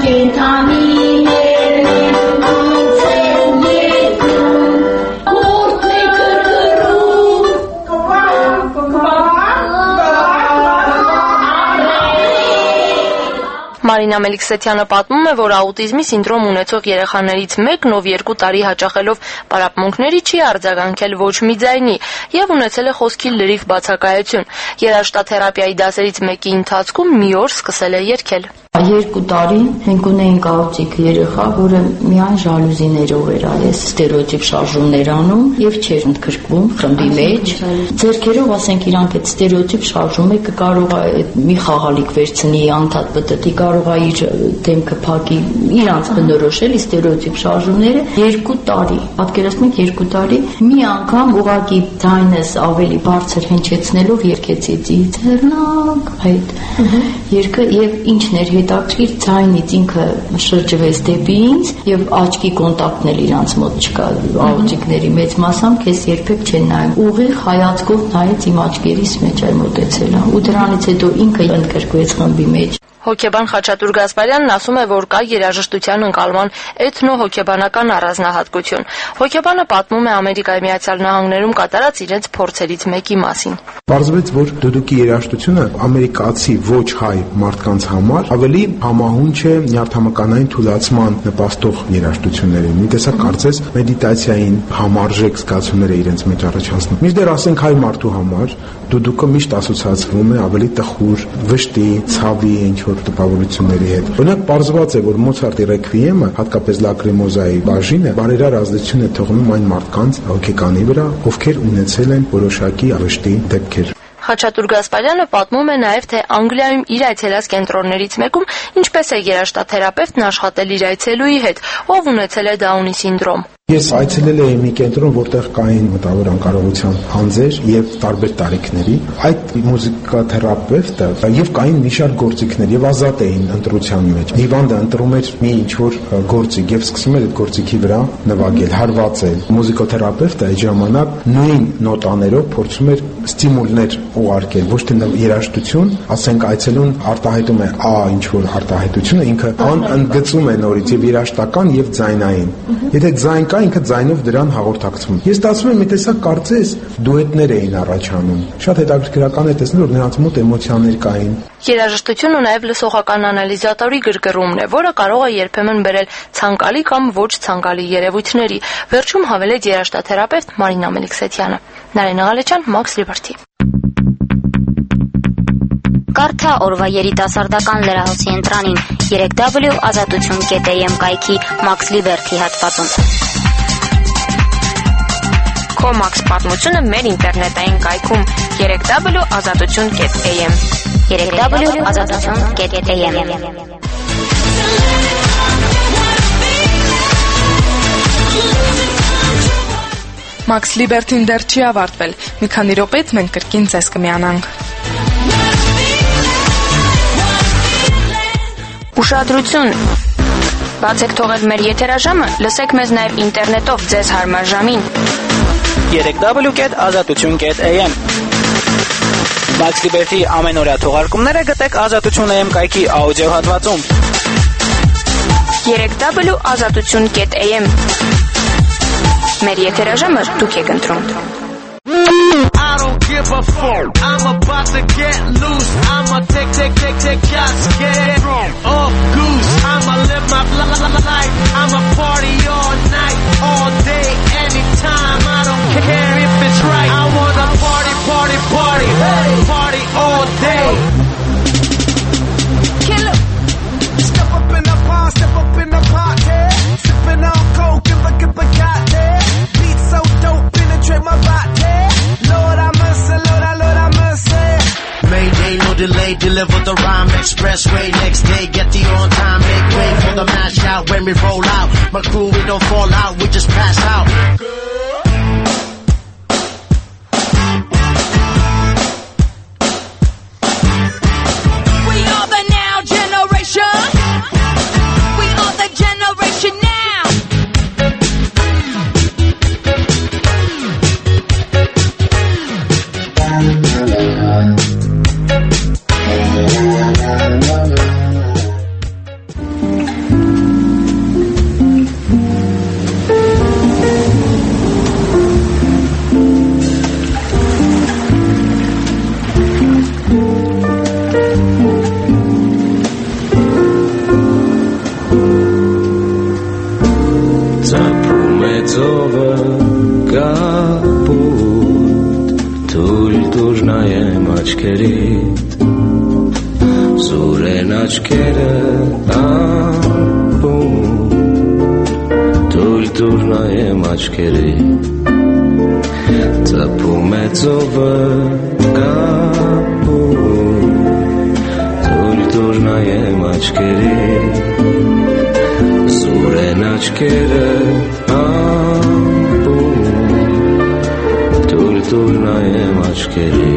Մարինա Մելիքսեթյանը պատմում է, որ աուտիզմի սինդրոմ ունեցող երեխաներից մեկն, ով երկու տարի հաճախելով պարապմունքների, չի արձագանքել ոչ մի ձայնի եւ ունեցել է խոսքի լրիվ բացակայություն։ Երաժշտաթերապիայի դասերից մեկի ընթացքում մի օր սկսել է երգել։ Երկու տարի մենք ունեինք աղջիկ երեխա, որը միայն ժալյուզիներով էր այս ստերեոտիպ շարժումներ անում եւ չէր ընդգրկվում խմբի մեջ։ Ձերքերով, ասենք, իրանք այդ ստերեոտիպ շարժումը կկարողա մի խաղալիք վերցնի, անդադ պտտի, կարողա իր դեմքը փակի, իրանց բնորոշել ստերեոտիպ շարժումները երկու տարի։ Պատկերացնում եք, երկու տարի մի անգամ ուղակի ձայնս ավելի բարձր հնչեցնելով երգեցի «Ձիթեռնակ» այդ երգը եւ ինչն էր հետաքրքիր ձայնից ինքը շրջվեց դեպի ինձ եւ աչքի կոնտակտն էլ իրանց մոտ չկա աղջիկների մեծ մասամբ քեզ երբեք չեն նայում ուղիղ հայացքով նայեց իմ աչքերիս մեջ այ մոտեցել ու դրանից հետո ինքը ընդգրկվեց խմբի մեջ։ Հոգեբան Խաչատուր Գասպարյանն ասում է, որ կա երաժշտության ընկալման էթնո-հոգեբանական առանձնահատկություն։ Հոգեբանը պատմում է Ամերիկայի Միացյալ Նահանգներում կատարած իրենց փորձերից մեկի մասին։ Պարզվեց, որ դուդուկի երաժշտությունը ամերիկացի ոչ հայ մարդկանց համար ավելի համահունչ է նյարդամականային թուլացման նպաստող երաժշտություններին։ Մի տեսակ կարծես մեդիտացիային համարժեք զգացումներ է իրենց մեջ առաջացնում։ Մինչդեռ ասենք հայ մարդու համար դուդուկը միշտ ասոցացվում է ավելի տխուր, վշտի, ցավի, ինչ որ տպավորությունների հետ։ Օրինակ պարզված է, որ Մոցարտի ռեքվիեմը, հատկապես Լակրիմոզայի բաժինը, բարերար ազդեցություն է թողնում այն մարդկանց հոգեկանի վրա, ովքեր ունեցել են որոշակի վշտի դեպքեր։ Խաչատուր Գասպարյանը պատմում է նաև, թե Անգլիայում իր այցելած կենտրոններից մեկում ինչպես է երաժշտաթերապևտն աշխատել իր այցելուի հետ, ով ունեցել է Դաունի սինդրոմ։ Ես այցելել եմ մի կենտրոն, որտեղ կային մտավոր անկարողության անձեր եւ տարբեր տարիքների։ Այդ մուզիկաթերապևտը եւ կային մի շարք գործիքներ եւ ազատ էին ընտրության մեջ։ Հիվանդը ընտրում էր մի ինչ-որ գործիք եւ սկսում էր այդ գործիքի վրա նվագել, հարվածել։ Մուզիկոթերապևտը այդ ժամանակ նույն նոտաներով փորձում էր ստիմուլներ ուղարկել, ոչ թե երաժշտություն, ասենք այցելուն արտահայտում է ա ինչ-որ արտահայտությունը, ինքը ան ընդգծում է նորից եւ երաժշտական եւ ձայնային։ Եթե ձայն կա, ինքը ձայնով դրան հաղորդակցվում։ Ես ստացվում եմ մի տեսակ կարծես դուետներ էին առաջանում։ Շատ հետաքրքրական է տեսնել, որ նրանց մոտ էմոցիաներ կային։ Երաժշտությունը նաև լսողական անալիզատորի գրգռումն է, որը կարող է երբեմն բերել ցանկալի կամ ոչ ցանկալի երևույթների։ Վերջում հավելեց երաժշտաթերապևտ Մարինա Մելիքսեթյանը։ Նարինե Ղալեչյան, Max Liberty։ Կարդա օրվա երիտասարդական լրահոսի ընտրանին երեք w ազատություն կետ am կայքի Max Liberty հատվածում։ Քո Max պատմությունը մեր ինտերնետային կայքում երեք w ազատություն կետ am երեք w ազատություն կետ am։ Max Liberty-ն դեռ չի ավարտվել։ Մի քանի րոպեից մենք կրկին ձեզ կմիանանք։ Ուշադրություն։ Բացեք թողել մեր եթերաժամը, լսեք մեզ նաև ինտերնետով ձեզ հարմար ժամին։ երեք w կետ ազատություն կետ am Max Liberty ամենօրյա թողարկումները գտեք ազատություն am կայքի աուդիո հատվածում։ երեք w ազատություն կետ am Մեր եթերաժամը դուք եք ընտրում։ I don't give a fuck. I'm about to get loose. I'ma take, take, take, take shots. Get drunk. Oh, goose. I'ma live my life. I'ma party all night, all day, anytime. I don't care if it's right. I wanna party, party, party. Hey. Party all day. Killer. Step up in the bar, step up in the party. Sipping on coke, give a, give a goddamn. Beat so dope, penetrate my body. Lord, I must say, Lord, I, Lord, I must say. Mayday, no delay, deliver the rhyme expressway. Next day, get the on time, make way for the mash out. When we roll out, my crew, we don't fall out, we just pass out. We are the now generation. We are the generation now. ամպում Թույլ տուր նայեմ աչքերի Ծպում է ծովը կապում Թույլ տուր նայեմ աչքերի Սուր են աչքերը ամպում Թույլ տուր նայեմ աչքերի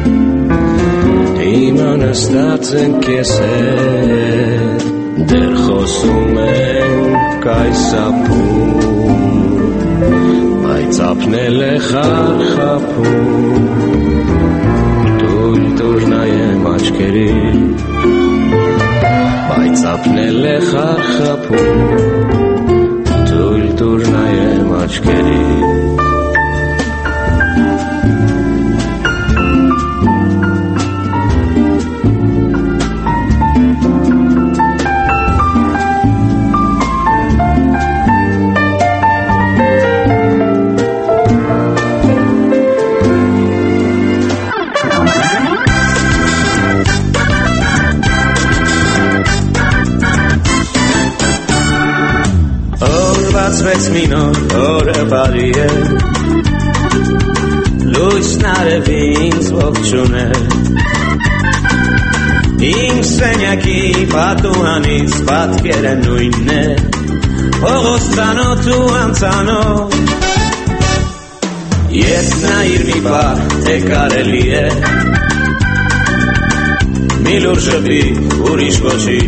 Հիմա նստած ենք ես հետ Դեր խոսում ենք այս ապում Բայց ապնել է խարխապում Թույլ տուր նայեմ աչքերի Բայց ապնել է խարխապում Թույլ տուր նայեմ աչքերի Բացվեց մի նոր օրը բարի է Լույսն արևի ինձ ողջուն է Իմ սենյակի պատուհանից պատկերը նույնն է Հողոց ծանոթ ու անծանոթ Ես նայիր մի պահ թե կարելի է Մի լուր շփի ուրիշ ոչի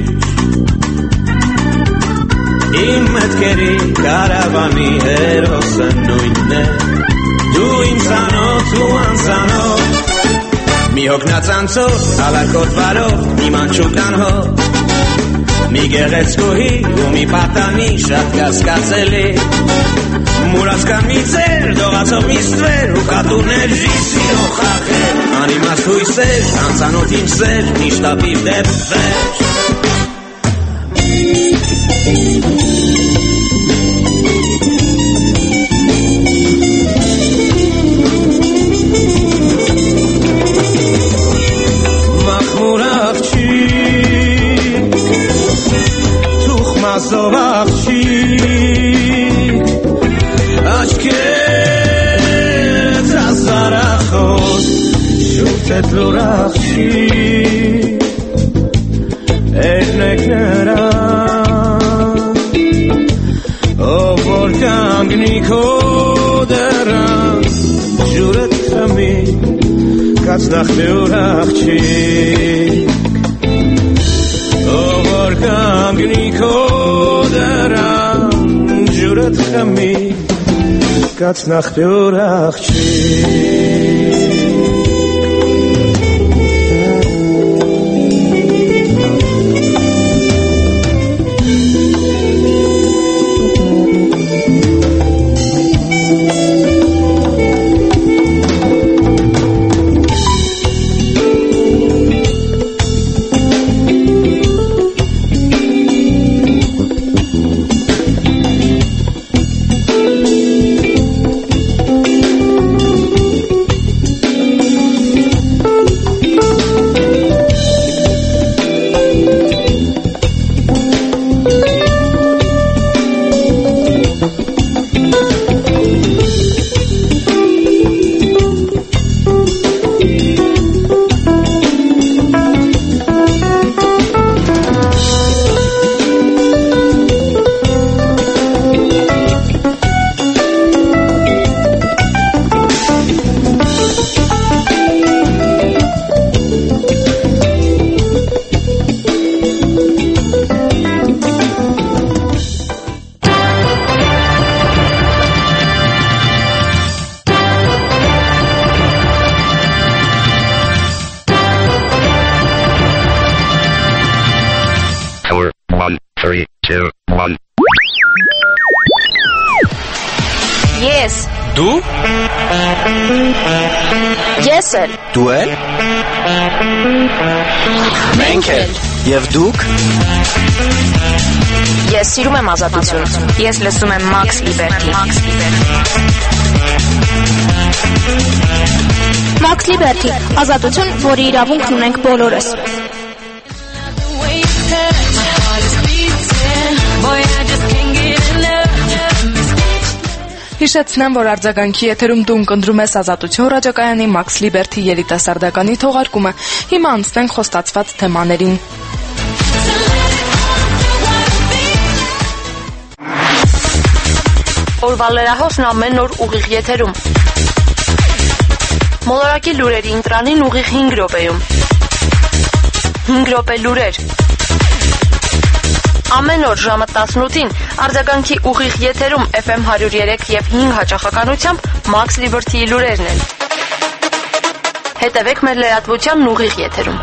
Իմ մտքերի կարավանի հերոսը նույնն է Դու իմ ծանոթ ու անծանոթ Մի հոգնած անցով, ալարկոտ վարով, մի մանչուկ անհով Մի գեղեցկուհի ու մի պատանի շատ կասկածելի Մուրացկան մի ծեր, դողացող մի ստվեր ու կատուներ ժիսիրով խախեր Անիմաստ հույսեր, անծանոթ իմ սեր, միշտ ապիվ դեպ վեր Մախմուր աղջիկ Թուխմազով աղջիկ Աչքետ ազարախոտ Շուտետ լուր աղջիկ Էրնեք նրան Ով որ կանգնի քո դռան Ջուրդ խմի կացնախնի ուր աղջիկ Ով որ կանգնի քո դռան Ջուրդ խմի կացնախնի ուր աղջիկ Ես Դու Ես էլ Դու էլ Մենք էլ Եվ դուք Ես սիրում եմ ազատություն Ես լսում եմ Max Liberty Max Liberty ազատություն, որի իրավունքն ունենք բոլորս Հիշեցնեմ, որ արձագանքի եթերում դու ընկնդրում ես Ազատություն ռադիոկայանի Max Liberty երիտասարդականի թողարկումը։ Հիմա անցնենք խոստացված թեմաներին։ Օրվա լրահոսն ամեն օր ուղիղ եթերում։ Մոլորակի լուրերի ընտրանին ուղիղ հինգ րոպեում։ հինգ րոպե լուրեր։ Ամեն օր ժամը տասնութին արձագանքի ուղիղ եթերում Էֆ Էմ հարյուր երեք եւ հինգ հաճախականությամբ Max Liberty-ի լուրերն են։ Հետևեք մեր լրատվությանն ուղիղ եթերում։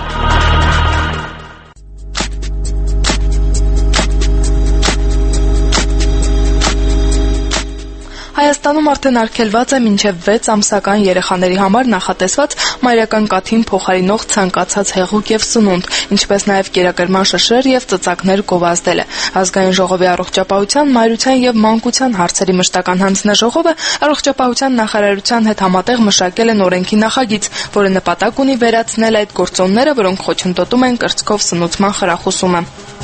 Հայաստանում արդեն արգելված է մինչև վեց ամսական երեխաների համար նախատեսված մայրական կաթին փոխարինող ցանկացած հեղուկ եւ սնունդ, ինչպես նաեւ կերակրման շշեր եւ ծծակներ գովազդելը։ Ազգային ժողովի առողջապահության, մայրության եւ մանկության հարցերի մշտական հանձնաժողովը առողջապահության նախարարության հետ համատեղ մշակել են օրենքի նախագիծ, որը նպատակ ունի վերացնել այդ գործոնները, որոնք խոչընդոտում են կրծքով սնուցման խրախուսումը։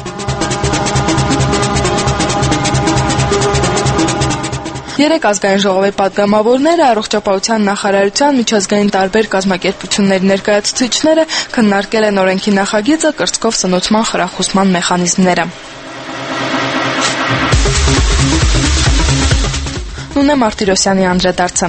Երեք ազգային ժողովի պատգամավորները, առողջապահության նախարարության, միջազգային տարբեր կազմակերպությունների ներկայացուցիչները քննարկել են օրենքի նախագիծը, կրծքով սնուցման խրախուսման մեխանիզմները։ Նունե Մարտիրոսյանի անդրադարձը։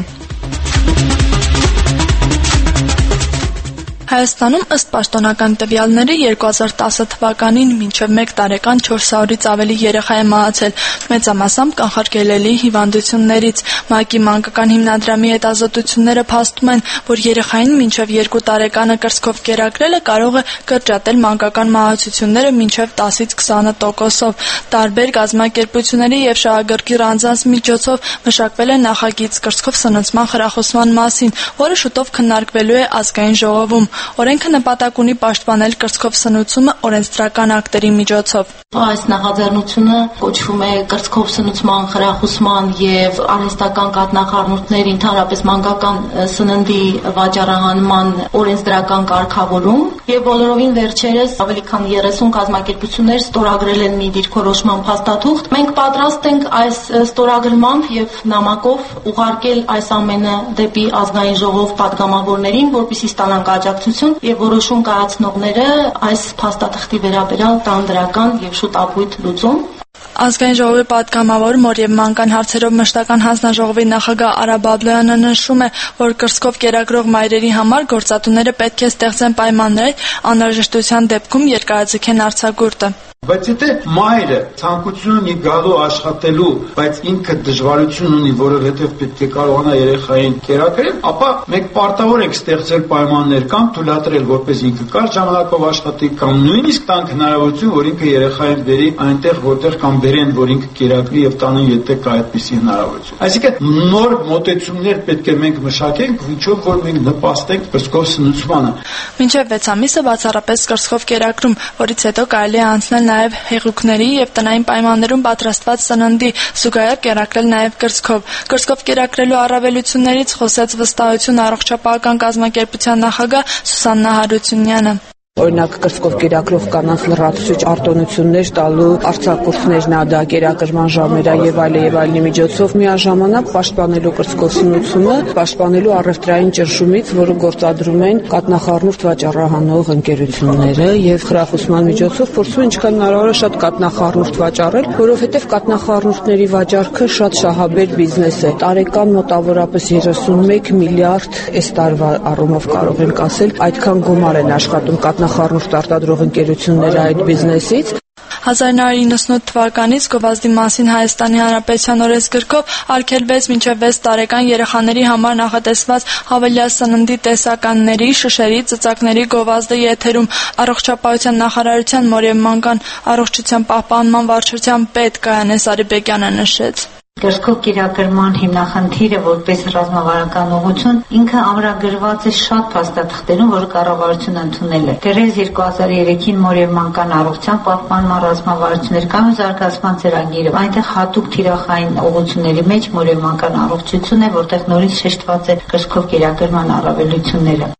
Հայաստանում ըստ պաշտոնական տվյալների երկու հազար տասը թվականին մինչև մեկ տարեկան չորս հարյուրից ավելի երեխա է մահացել մեծամասամբ կանխարգելելի հիվանդություններից։ ՄԱԿ-ի մանկական հիմնադրամի հետազոտությունները փաստում են, որ երեխային մինչև երկու տարեկանը կրծքով կերակրելը կարող է կրճատել մանկական մահացությունները մինչև տասից քսանը տոկոսով։ Տարբեր կազմակերպությունների եւ շահագրգիռ անձանց միջոցով մշակվել է նախագիծ կրծքով սնուցման խրախուսման մասին, որը շուտով քննարկվելու է ազգային ժողովում։ Օրենքը նպատակ ունի պաշտպանել կրծքով սնուցումը օրենսդրական ակտերի միջոցով։ Այս նախաձեռնությունը կոչվում է կրծքով սնուցման խրախուսման եւ արհեստական կաթնախառնուրդների, ընդհանրապես մանկական սննդի վաճառահանման օրենսդրական կարգավորում եւ բոլորովին վերջերս ավելի քան երեսուն կազմակերպություններ ստորագրել են մի դիրքորոշման փաստաթուղթ։ Մենք պատրաստ ենք այս ստորագրմամբ եւ նամակով ուղարկել այս ամենը դեպի ազգային ժողով պատգամավորներին, որպեսզի ստանանք աջակցություն եւ որոշում կայացնողները այս փաստաթղթի վերաբերյալ տան դրական եւ շուտ ապույտ լուծում։ Ազգային ժողովի պատգամավոր մոր եւ մանկան հարցերով մշտական հանձնաժողովի նախագահ Արա Բաբլոյանը նշում է, որ կրծքով կերակրող մայրերի համար գործատուները պետք է ստեղծեն պայմաններ, անհրաժեշտության դեպքում երկարաձգեն արձակուրդը։ Բայց եթե մայրը ցանկություն ունի գալու աշխատելու, բայց ինքը դժվարություն ունի, որովհետև պետք է կարողանա երեխային կերակրել, ապա մենք պարտավոր ենք ստեղծել պայմաններ կամ թույլատրել, որպես ինքը կարճ ժամանակով աշխատի, կամ նույնիսկ տանք հնարավորություն, որ ինքը երեխային բերի այնտեղ, որտեղ կամ բերեն, որ ինքը կերակրի եւ տանը եթե կա այդպիսի հնարավորություն։ Այսինքն նոր մոտեցումներ պետք է մենք մշակենք, ինչով որ մենք նպաստենք կրծքով սնուցմանը։ Մինչև վեց ամիսը բացառապես կրծքով կերակրում, որից հետո կարելի է անցնել նաև հեղուկների եւ տնային պայմաններում պատրաստված սննդի, զուգահեռ կերակրել նաև կրծքով։ Կրծքով կերակրելու առավելություններից խոսեց Վստահություն առողջապահական կազմակերպության նախագահ Սուսաննա Հարությունյանը։ Օրինակ կրծքով կերակրող կանանց լրացուցիչ արտոնություններ տալու, արձակուրդներն ադա կերակրման ժամերա եւ այլ եւ այլնի միջոցով միաժամանակ պաշտպանելու կրծքով սնուցումը, պաշտպանելու առևտրային ճնշումից, որը գործադրում են կաթնախառնուրդ վաճառահանող ընկերությունները եւ խրախուսման միջոցով փորձում են ինչքան հնարավոր է շատ կաթնախառնուրդ վաճառել, որովհետեւ կաթնախառնուրդների վաճառքը շատ շահաբեր բիզնես է։ Տարեկան մոտավորապես երեսունմեկ միլիարդ այս տարվա առումով կարող ենք ասել, այդքան գումար են աշխատում կաթնախառնուրդ արտադրող ընկերությունները այդ բիզնեսից։ հազար նոց իննսունութ թվականից գովազդի մասին Հայաստանի Հանրապետության օրենսգրքով արգելվեց մինչև վեց տարեկան երեխաների համար նախատեսված հավելյալ սննդի տեսականների, շշերի, ծծակների գովազդը եթերում առողջապահության նախարարության մոր եւ մանկան առողջության պահպանման վարչության պետ Գայանե Սարիբեկյանը նշեց։ Կրծքով կերակրման հիմնախնդիրը որպես ռազմավարական ուղղություն ինքը ամրագրված է շատ փաստաթղթերում, որը կառավարությունը ընդունել է։ Դեռևս երկու հազար երեքին մոր եւ մանկան առողջության պահպանման ռազմավարություններ կամ զարգացման ծրագիրը, այնտեղ հատուկ թիրախային ուղղությունների մեջ մոր եւ մանկան առողջություն է, որտեղ նորից շեշտված է կրծքով կերակրման առավելությունները։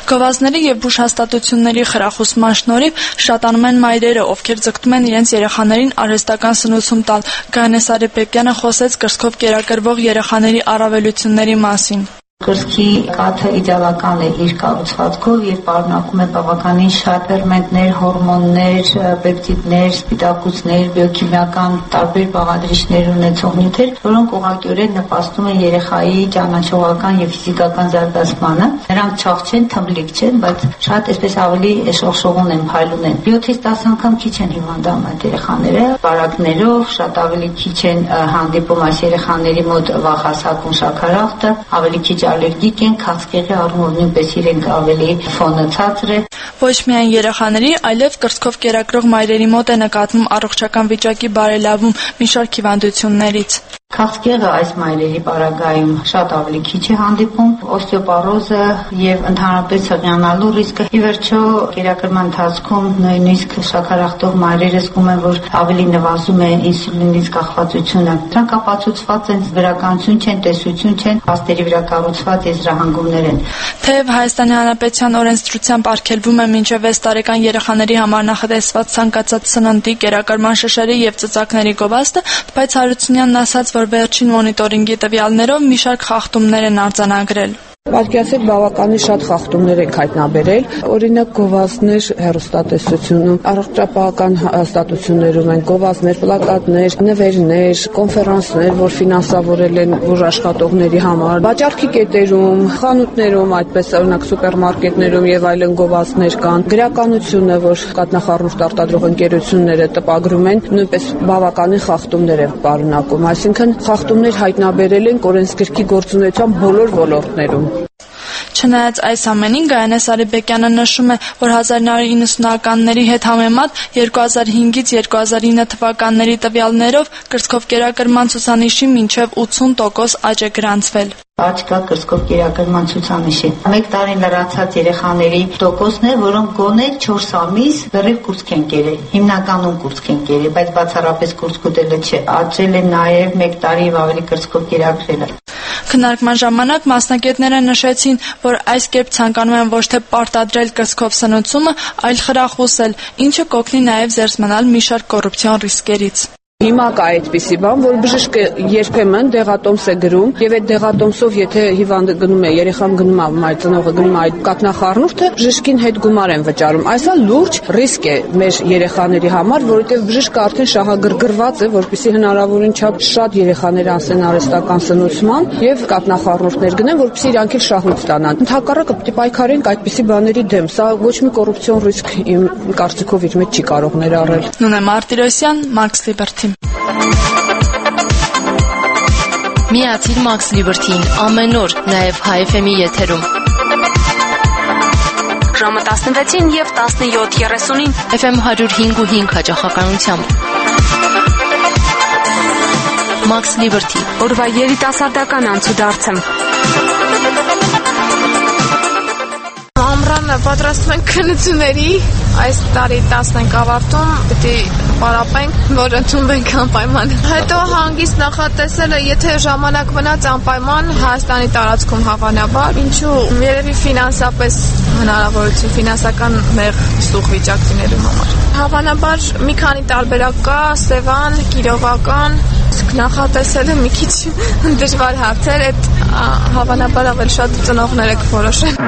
Գովազդների եւ բուժհաստատությունների խրախուսման շնորհիվ շատանում են մայրերը, ովքեր ձգտում են իրենց երեխաներին արհեստական սնուցում տալ։ Գայանե Սարեբեկյանը խոսեց կրծքով կերակրվող երեխաների առավելությունների մասին։ Կրծքի կաթը իդեալական է իր կառուցվածքով եւ պարունակում է բավականին շատ ֆերմենտներ, հորմոններ, պեպտիդներ, սպիտակուցներ, բիոքիմիական տարբեր բաղադրիչներ ունեցող նյութեր, որոնք ուղղակիորեն նպաստում են երեխայի ճանաչողական եւ ֆիզիկական զարգացմանը։ Նրանք չաղ չեն, թմբլիկ չեն, բայց շատ այսպես ավելի շողշողուն են, փայլուն են։ յոթից դես անգամ քիչ են հիվանդանում այդ երեխաները, բարակներով, շատ ավելի քիչ են հանդիպում այս երեխաների մոտ վախ-հասակում շաքարախտը, ավելի քիչ ալերգիկ են, քաղցկեղի առումով նույնպես իրենք ավելի ֆոնը ցածր է։ Ոչ միայն երեխաների, այլև կրծքով կերակրող մայրերի մոտ է նկատվում առողջական վիճակի բարելավում մի շարք հիվանդություններից։ Քաղցկեղը այս մայրերի պարագայում շատ ավելի քիչ է հանդիպում, օստեոպարոզը եւ ընդհանրապես հղիանալու ռիսկը։ Ի վերջո, կերակրման ընթացքում նույնիսկ շաքարախտող մայրերը զգում են, որ ավելի նվազում է ինսուլինից կախվածությունը։ Դրանք ապացուցված են, գրականություն չեն, տեսություն չեն, հաստերի վրա կառուցված եզրահանգումներ են։ Թեև Հայաստանի Հանրապետության օրենսդրությամբ արգելվում է մինչև վեց տարեկան երեխաների համար նախատեսված ցանկացած սննդի, կերակրման շշերի եւ ծծակների գովազդը, բայց Հարությունյանն ասաց, որ վերջին մոնիտորինգի տվյալներով մի շարք խախտումներ են արձանագրել։ Պատկերացրեք, բավականին շատ խախտումներ եք հայտնաբերել, օրինակ գովազդներ հեռուստատեսությունում, առողջապահական հաստատություններում են գովազդներ, պլակատներ, նվերներ, կոնֆերանսներ, որ ֆինանսավորել են որ աշխատողների համար, վաճառքի կետերում, խանութներում, այդպես օրինակ սուպերմարկետներում եւ այլն գովազդներ կան, գրականությունը, որ կաթնախառնուրդ արտադրող ընկերությունները տպագրում են, նույնպես բավականին խախտումներ են պարունակում, այսինքն խախտումներ հայտնաբերել են օրենսգրքի գործունեության բոլոր ոլորտներում։ Չնայած այս ամենին, Գայանե Սարեբեկյանը նշում է, որ հազար նոց իննսունականների հետ համեմատ երկու հազար հինգից երկու հազար ինը թվականների տվյալներով կրծքով կերակրման ցուցանիշի մինչև ութսուն տոկոս աճ է գրանցվել։ Աճ կա կրծքով կերակրման ցուցանիշի։ Մեկ տարի լրացած երեխաների տոկոսն է, որոնք գոնե չորս ամիս բռիվ կուրծք են կերել, հիմնականում կուրծք են կերել, բայց բացառապես կուրծք ուտելը չէ։ Աճել է նաև մեկ տարի եւ ավելի կրծքով կերակրելը։ Քննարկման ժամանակ մասնագետները նշեցին, որ այս կերպ ցանկանում են ոչ թե պարտադրել կրծքով սնուցումը, այլ խրախուսել, ինչը կօգնի նաև զերծ մնալ մի շարք կոռուպցիոն ռիսկերից։ Հիմա կա այդպիսի բան, որ բժիշկը երբեմն դեղատոմս է գրում, եւ այդ դեղատոմսով եթե հիվանդը գնում է, երեխան գնում է, մայր ծնողը գնում է այդ կաթնախառնուրդը, բժշկին հետ գումար են վճարում։ Այսա լուրջ ռիսկ է մեր երեխաների համար, որովհետեւ բժիշկը արդեն շահագրգռված է, որպեսզի հնարավորին չափ շատ երեխաներ անցնեն արհեստական սնուցման եւ կաթնախառնուրդներ գնեն, որպեսզի իրանք էլ շահույթ ստանան։ Ընդհակառակը պետք է պայքարենք այդպիսի բաների դեմ։ Սա ոչ մի կոռուպցիոն ռիսկ իմ կարծիքով իր մեջ չի կարող ներառել։ Նունե Մարտիրոսյան, Max Liberty։ Միացիր Max Liberty-ին ամեն օր, նաև Հայ էֆ էմ-ի եթերում։ Ժամը տասնվեցին եւ տասնյոթ երեսունին էֆ էմ հարյուր հինգ ու հինգ հաճախականությամբ։ Max Liberty, օրվա երիտասարդական անցուդարձը։ Ամռանը պատրաստում ենք քննությունների, այս տարի տասն ենք ավարտում, պետք է պարապենք, որ ընդունվենք անպայման։ Հետո հանգիստ նախատեսելը, եթե ժամանակ մնաց անպայման Հայաստանի տարածքում հավանաբար, ինչու երևի ֆինանսապես հնարավորություն, ֆինանսական մեղ սուղ վիճակ լինելու համար։ Հավանաբար մի քանի տարբերակ կա, Սևան, Կիրովական, նախատեսելը մի քիչ դժվար հարց է, այդ հավանաբար ավելի շատ ծնողները կորոշեն։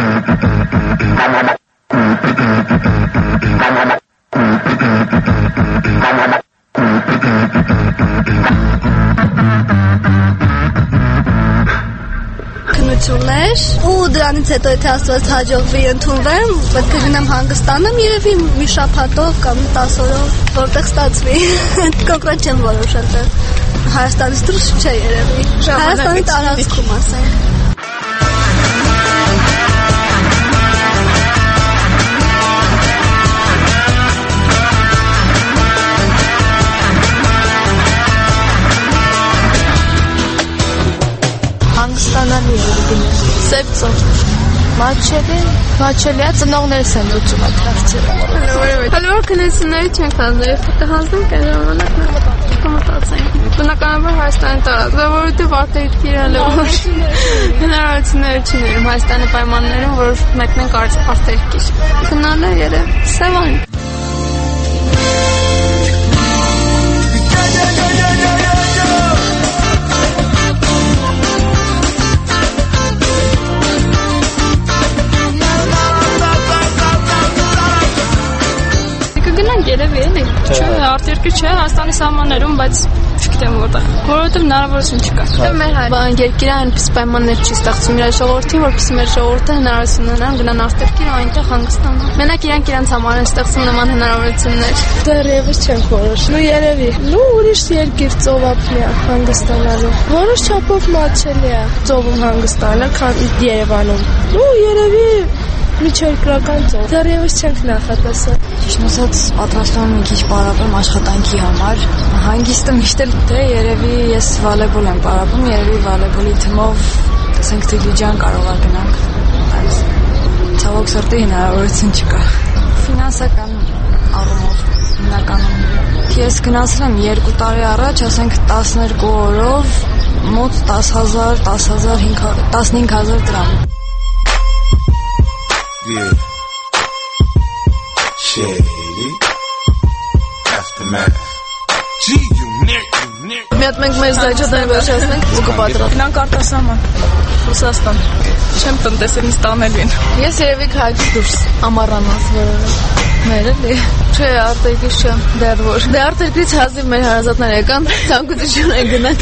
Քննություններ ու դրանից հետո եթե Աստված հաջողվի ընդունվեմ, պետք է գնամ հանգստանամ երևի մի շաբաթով կամ տասը օրով, որտեղ ստացվի։ Կոնկրետ չեմ որոշել դեռ։ Հայաստանից դուրս չէ երևի։ Հայաստանի տարածքում ասենք։ Հանգստանալու երևի։ Սեպցով։ Մաչելի, մաչելիա ծնողներս են լուծում այդ հարցերը։ Հələ որ քննությունների չենք հանձնել, ֆոտո հանձնենք այն ժամանակ։ կմտածենք։ Բնականաբար Հայաստանի տարածքը, որովհետև արտերկիր էլ է, որ հնարավորություններ չունեմ Հայաստանի պայմաններում, որ մեկնենք արտերկիր։ Գնալը երև Սևան։ Երևի էլի, չէ, արտերկիր չէ, Հայաստանի սահմաններում, բայց չգիտեմ որտեղ, որովհետև հնարավորություն չկա։ Դե մեր հայ երկիրը այնպես պայմաններ չի ստեղծում իր ժողովրդին, որպեսզի մեր ժողովուրդը հնարավորություն ունենան գնան արտերկիր ու այնտեղ հանգստանան։ Մենակ իրանք իրանց համար են ստեղծում նման հնարավորություններ։ Դեռևս չենք որոշ։ Նու երևի, նու ուրիշ երկիր ծովափնի է հանգստանալու։ Որոշ չափով մատչելի է ծովում հանգստանալ, քան Երևանում։ Նու երևի միջերկրական ծով։ Դեռևս չենք նախատեսել։ Ճիշտ ասած, պատրաստվում եմ մի քիչ պարապեմ աշխատանքի համար։ Հանգիստը միշտ էլ թե երևի ես վոլեյբոլ եմ պարապում, երևի վոլեյբոլի թիմով տեսենք Դիլիջան կարող է գնանք, բայց ցավոք սրտի հնարավորություն չկա։ Ֆինանսական առումով հիմնականում ես գնացել եմ երկու տարի առաջ, ասենք տասներկու օրով մոտ դես հազար, դես հազար տասնհինգ հազար դրամ։ Yeah. Shady. Aftermath. G unit. Մի հատ մենք մեզ դաջադան վերջացնենք ու կպատրաստենք։ Գնանք արտասահման։ Ռուսաստան։ Չեմ տնտեսել ինձ տանելին։ Ես երևի քաղաքից դուրս ամառանաց որը։ Մեր էլի։ Չէ, արտերկիր չեմ, դեռ որ։ Դե արտերկրից հազիվ մեր հարազատներ եկան, ցանկություն են գնալ։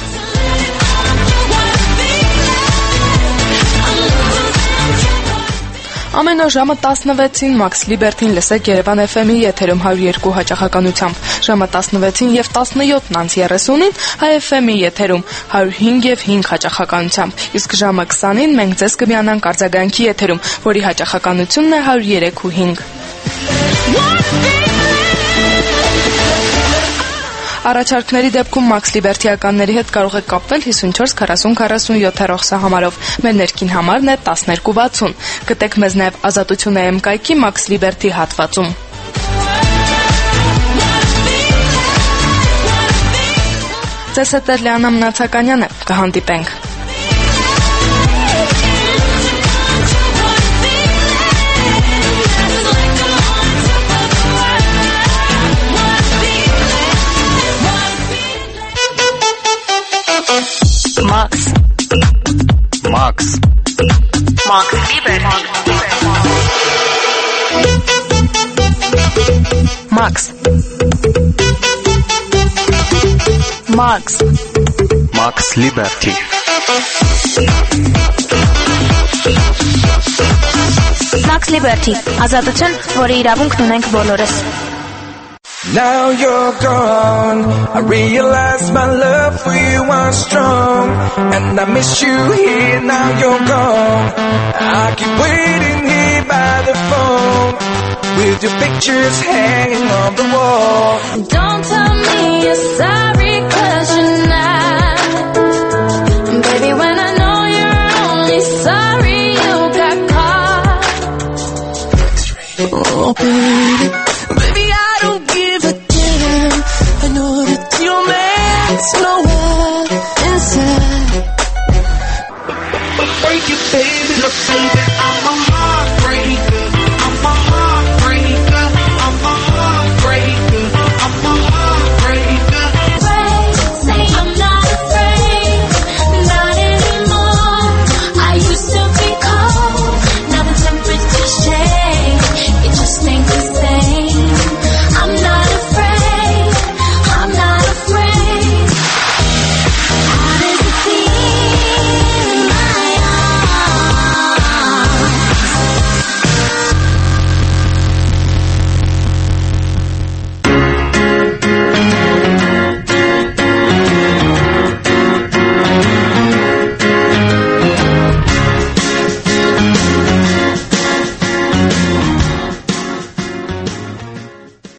Ամեն օր ժամը տասնվեցին Max Liberty-ին լսեք Երևան էֆ էմ-ի եթերում հարյուր երկու հաճախականությամբ, ժամը տասնվեցին եւ տասնյոթ անց երեսունին Հայ էֆ էմ-ի եթերում հարյուր հինգ եւ հինգ հաճախականությամբ, իսկ ժամը քսանին մենք ձեզ կմիանանք արձագանքի եթերում, որի հաճախականությունն է հարյուր երեք ու հինգ։ Առաջարկների դեպքում Max Liberty-ականների հետ կարող եք կապվել հիսունչորս քառասուն քառասունյոթ հեռախ սահամարով։ Մեր ներքին համարն է տասներկու վաթսուն։ Գտեք մեզ նաև Ազատություն է էմ կայքի Max Liberty հատվածում։ Ձեզ հետ Լիանա Մնացականյան է, կհանդիպենք։ Max. Max. Max Liberty. Max. Max. Max Liberty. Max Liberty. Ազատություն, որի իրավունքն ունենք բոլորս։ Now you're gone, I realize my love for you was strong, and I miss you here, now you're gone. I keep waiting here by the phone, with your pictures hanging on the wall. Don't tell me you're sorry, cause you're not. Baby, when I know you're only sorry you got caught. Oh, baby, baby, I don't give a damn. I know that your man's nowhere inside. Break it, baby, look, baby.